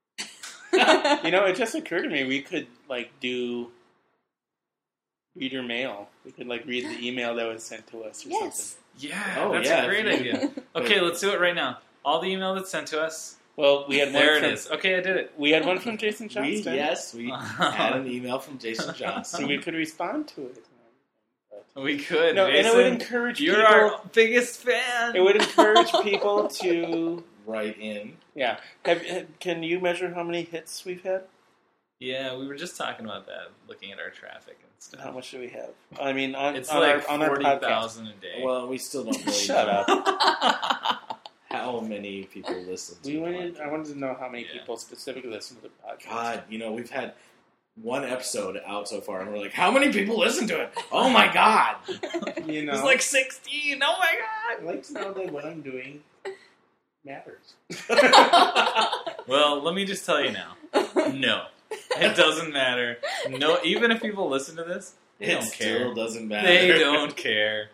You know, it just occurred to me we could like do reader mail. We could like read the email that was sent to us or Yes. Yeah, Oh, that's yeah, a great if idea. Okay, let's do it right now. All the email that's sent to us. something. Well, we had one There from, it is. Okay, I did it. We had one from Jason We, Johnston. yes, we had an email from Jason So Johnson. we could respond to it. We could. No, and Jason, it would encourage You're people. our biggest fan. It would encourage people to. Right in. Yeah. Have, have- can you measure how many hits we've had? Yeah, we were just talking about that, looking at our traffic and stuff. How much do we have? I mean, on, It's on like our on our forty podcast. thousand a day. Well, we still don't really Shut know up. how many people listen to We the wanted. I podcast. wanted to know how many Yeah. people specifically listen to the podcast. God, you know, we've had one episode out so far, and we're like, how many people listen to it? Oh my God! You know, It's like sixteen. Oh my I like to know that what I'm doing matters. god. Well, let me just tell you now. No, it doesn't matter. No, even if people listen to this, they It don't still care. doesn't matter. They don't care.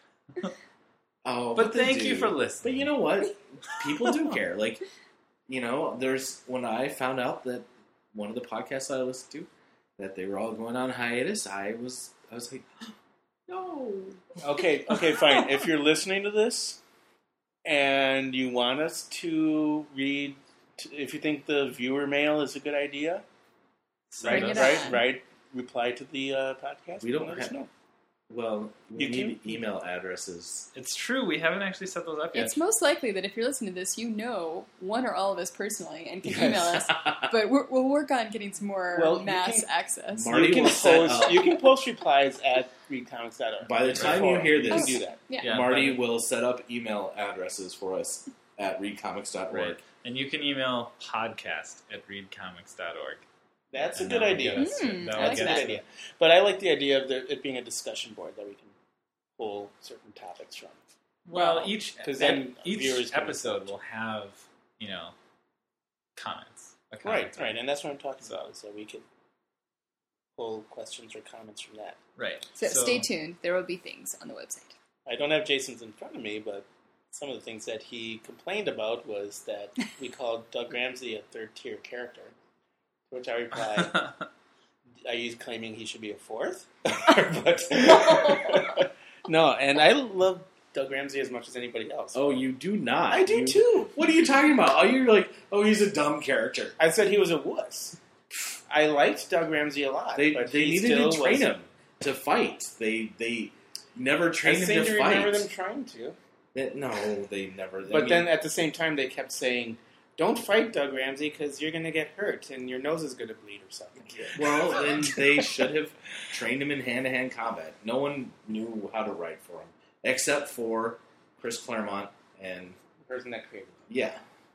Oh, But they thank you do. for But listening. you know what? People do care. Like, you know, there's when I found out that one of the podcasts I listened to that they were all going on hiatus, I was I was like, no. Okay, okay, fine. If you're listening to this and you want us to read, if you think the viewer mail is a good idea, Send Bring us- it right, on. right, reply to the uh, podcast. We don't and let us have- know. Well, we You need email addresses. It's true. We haven't actually set those up yet. It's most likely that if you're listening to this, you know one or all of us personally and can Yes. email us. But we're, we'll work on getting some more Well, you mass can- access. Marty you can will set post. up- You can post replies at read comics dot org. By the time Before. you hear you can this, do that. Yeah. Yeah, Marty but- will set up email addresses for us at read comics dot org. Right. And you can email podcast at read comics dot org. That's a And good that'll idea. get us- Mm, that'll I like That's a get good us that. idea. But I like the idea of the, it being a discussion board that we can pull certain topics from. Well, each 'Cause then each viewers can episode respond. will have, you know, comments. A Right, comment. right, and that's what I'm talking So- about, is that we can pull questions or comments from that. Right. So, stay tuned. There will be things on the website. I don't have Jason's in front of me, but some of the things that he complained about was that we called Doug Ramsey a third-tier character, to which I replied, are you claiming he should be a fourth? But, no, and I love Doug Ramsey as much as anybody else. Oh, you do not. I do You- too. What are you talking about? Oh, you're like, oh, he's a dumb character. I said he was a wuss. I liked Doug Ramsey a lot. They but they he needed still to train was- him to fight. They they never I trained him seem to to fight. remember them trying to. That- no, they never. I But mean, then at the same time, they kept saying don't fight Doug Ramsey because you're going to get hurt and your nose is going to bleed or something. Well, then they should have trained him in hand-to-hand combat. No one knew how to write for him, except for Chris Claremont and... The person that created him. Yeah.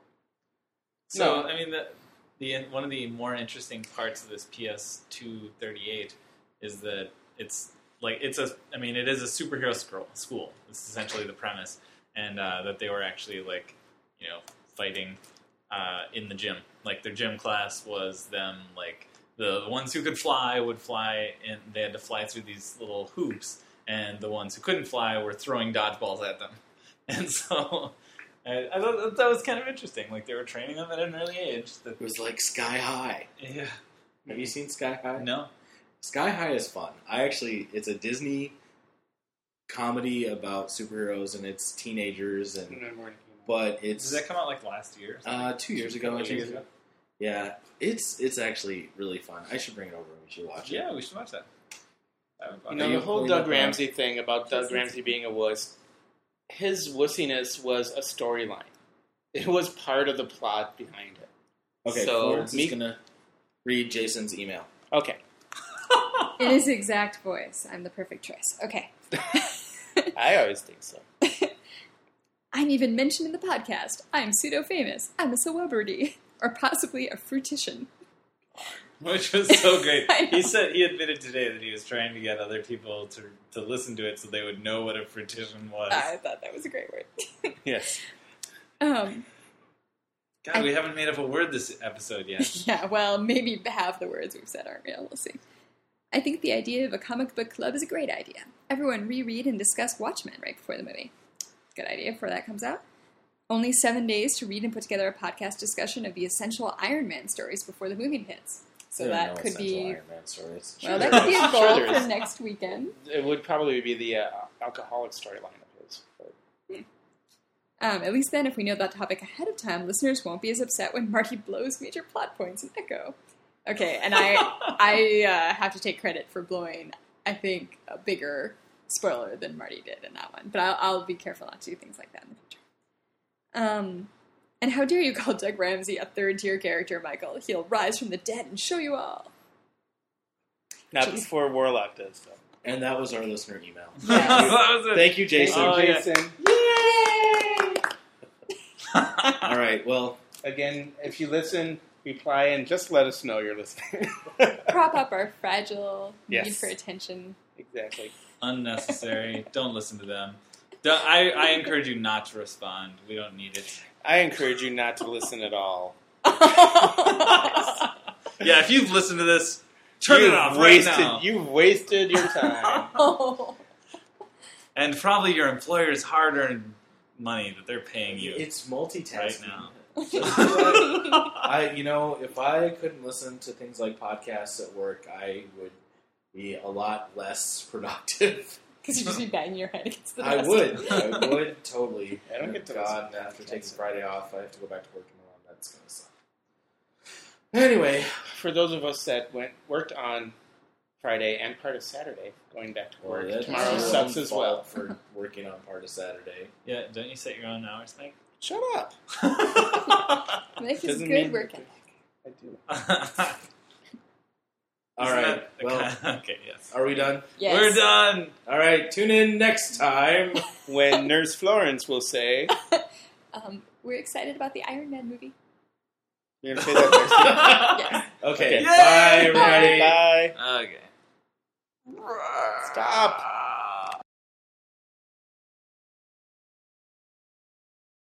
So, No. I mean, the, the one of the more interesting parts of this P S two thirty-eight is that it's like it's a. I mean, it is a superhero scroll, school. It's essentially the premise, and uh, that they were actually like, you know, fighting uh, in the gym. Like their gym class was them like the ones who could fly would fly, and they had to fly through these little hoops, and the ones who couldn't fly were throwing dodgeballs at them, and so. I, I thought that, that was kind of interesting. Like they were training them at an early age. That It was like Sky High. yeah. Have you seen Sky High? No. Sky High is fun. I actually, it's a Disney comedy about superheroes and it's teenagers, and Remember when it came out. but it's Did that come out like last year? Or something? uh, two years ago. I Two years think. ago? Yeah, it's it's actually really fun. I should bring it over and we should watch it. Yeah, we should watch that. That would be You fun. know, Are the you whole pulling Doug up, uh, Ramsey thing about Doug Ramsey being a wuss, his wussiness was a storyline. It was part of the plot behind it. Okay, So, Florence me- is gonna read Jason's email. Okay. In his exact voice, I'm the perfect choice. Okay. I always think so. I'm even mentioned in the podcast. I'm pseudo-famous. I'm a celebrity. Or possibly a fruitition. Which was so great. I know. He said he admitted today that he was trying to get other people to to listen to it so they would know what a fruition was. I thought that was a great word. Yes. Um, God, I- we haven't made up a word this episode yet. yeah, well, maybe half the words we've said aren't real. We'll see. I think the idea of a comic book club is a great idea. Everyone reread and discuss Watchmen right before the movie. Good idea before that comes out. Only seven days to read and put together a podcast discussion of the essential Iron Man stories before the movie hits. So There are that no could essential be... Iron Man stories. Well, Sure that could be there a is. goal Sure there for is. next weekend. It would probably be the uh, alcoholic storyline of his. But Um, at least then, if we know that topic ahead of time, listeners won't be as upset when Marty blows major plot points in Echo. Okay, and I I uh, have to take credit for blowing, I think, a bigger spoiler than Marty did in that one. But I'll, I'll be careful not to do things like that in the future. Um, and how dare you call Doug Ramsey a third-tier character, Michael? He'll rise from the dead and show you all. not Jeez. before Warlock does, though. And that was our listener email. that was it. Thank you, Jason. Oh, yeah. Jason. All right, well, Again, if you listen, reply and just let us know you're listening. Prop up our fragile need Yes. for attention. Exactly. Unnecessary. Don't listen to them. Don't- I, I encourage you not to respond. We don't need it. I encourage you not to listen at all. Yeah, if you've listened to this, turn you've it off wasted, right now. You've wasted your time. Oh. And probably your employer's hard-earned money that they're paying you. it's multitasking. Right now. I, you know, if I couldn't listen to things like podcasts at work, I would be a lot less productive. Because you just be banging your head against the I desk. would. I would totally. I don't get to God, listen to after podcasts. taking Friday off, I have to go back to work tomorrow. That's going to suck. Anyway, For those of us that went worked on Friday and part of Saturday, going back to well, work, that's tomorrow your sucks own as fault well. for working on part of Saturday. Yeah, don't you set your own hours, Mike? Shut up. Life is Doesn't good mean- work ethic. I do. All Isn't right. that the Well, kind- okay, yes. are we done? Yes. We're done. All right. Tune in next time. When Nurse Florence will say, Um, we're excited about the Iron Man movie. you're going to say that next week? Yes. Okay. Okay. Bye, everybody. Bye. Okay. Stop.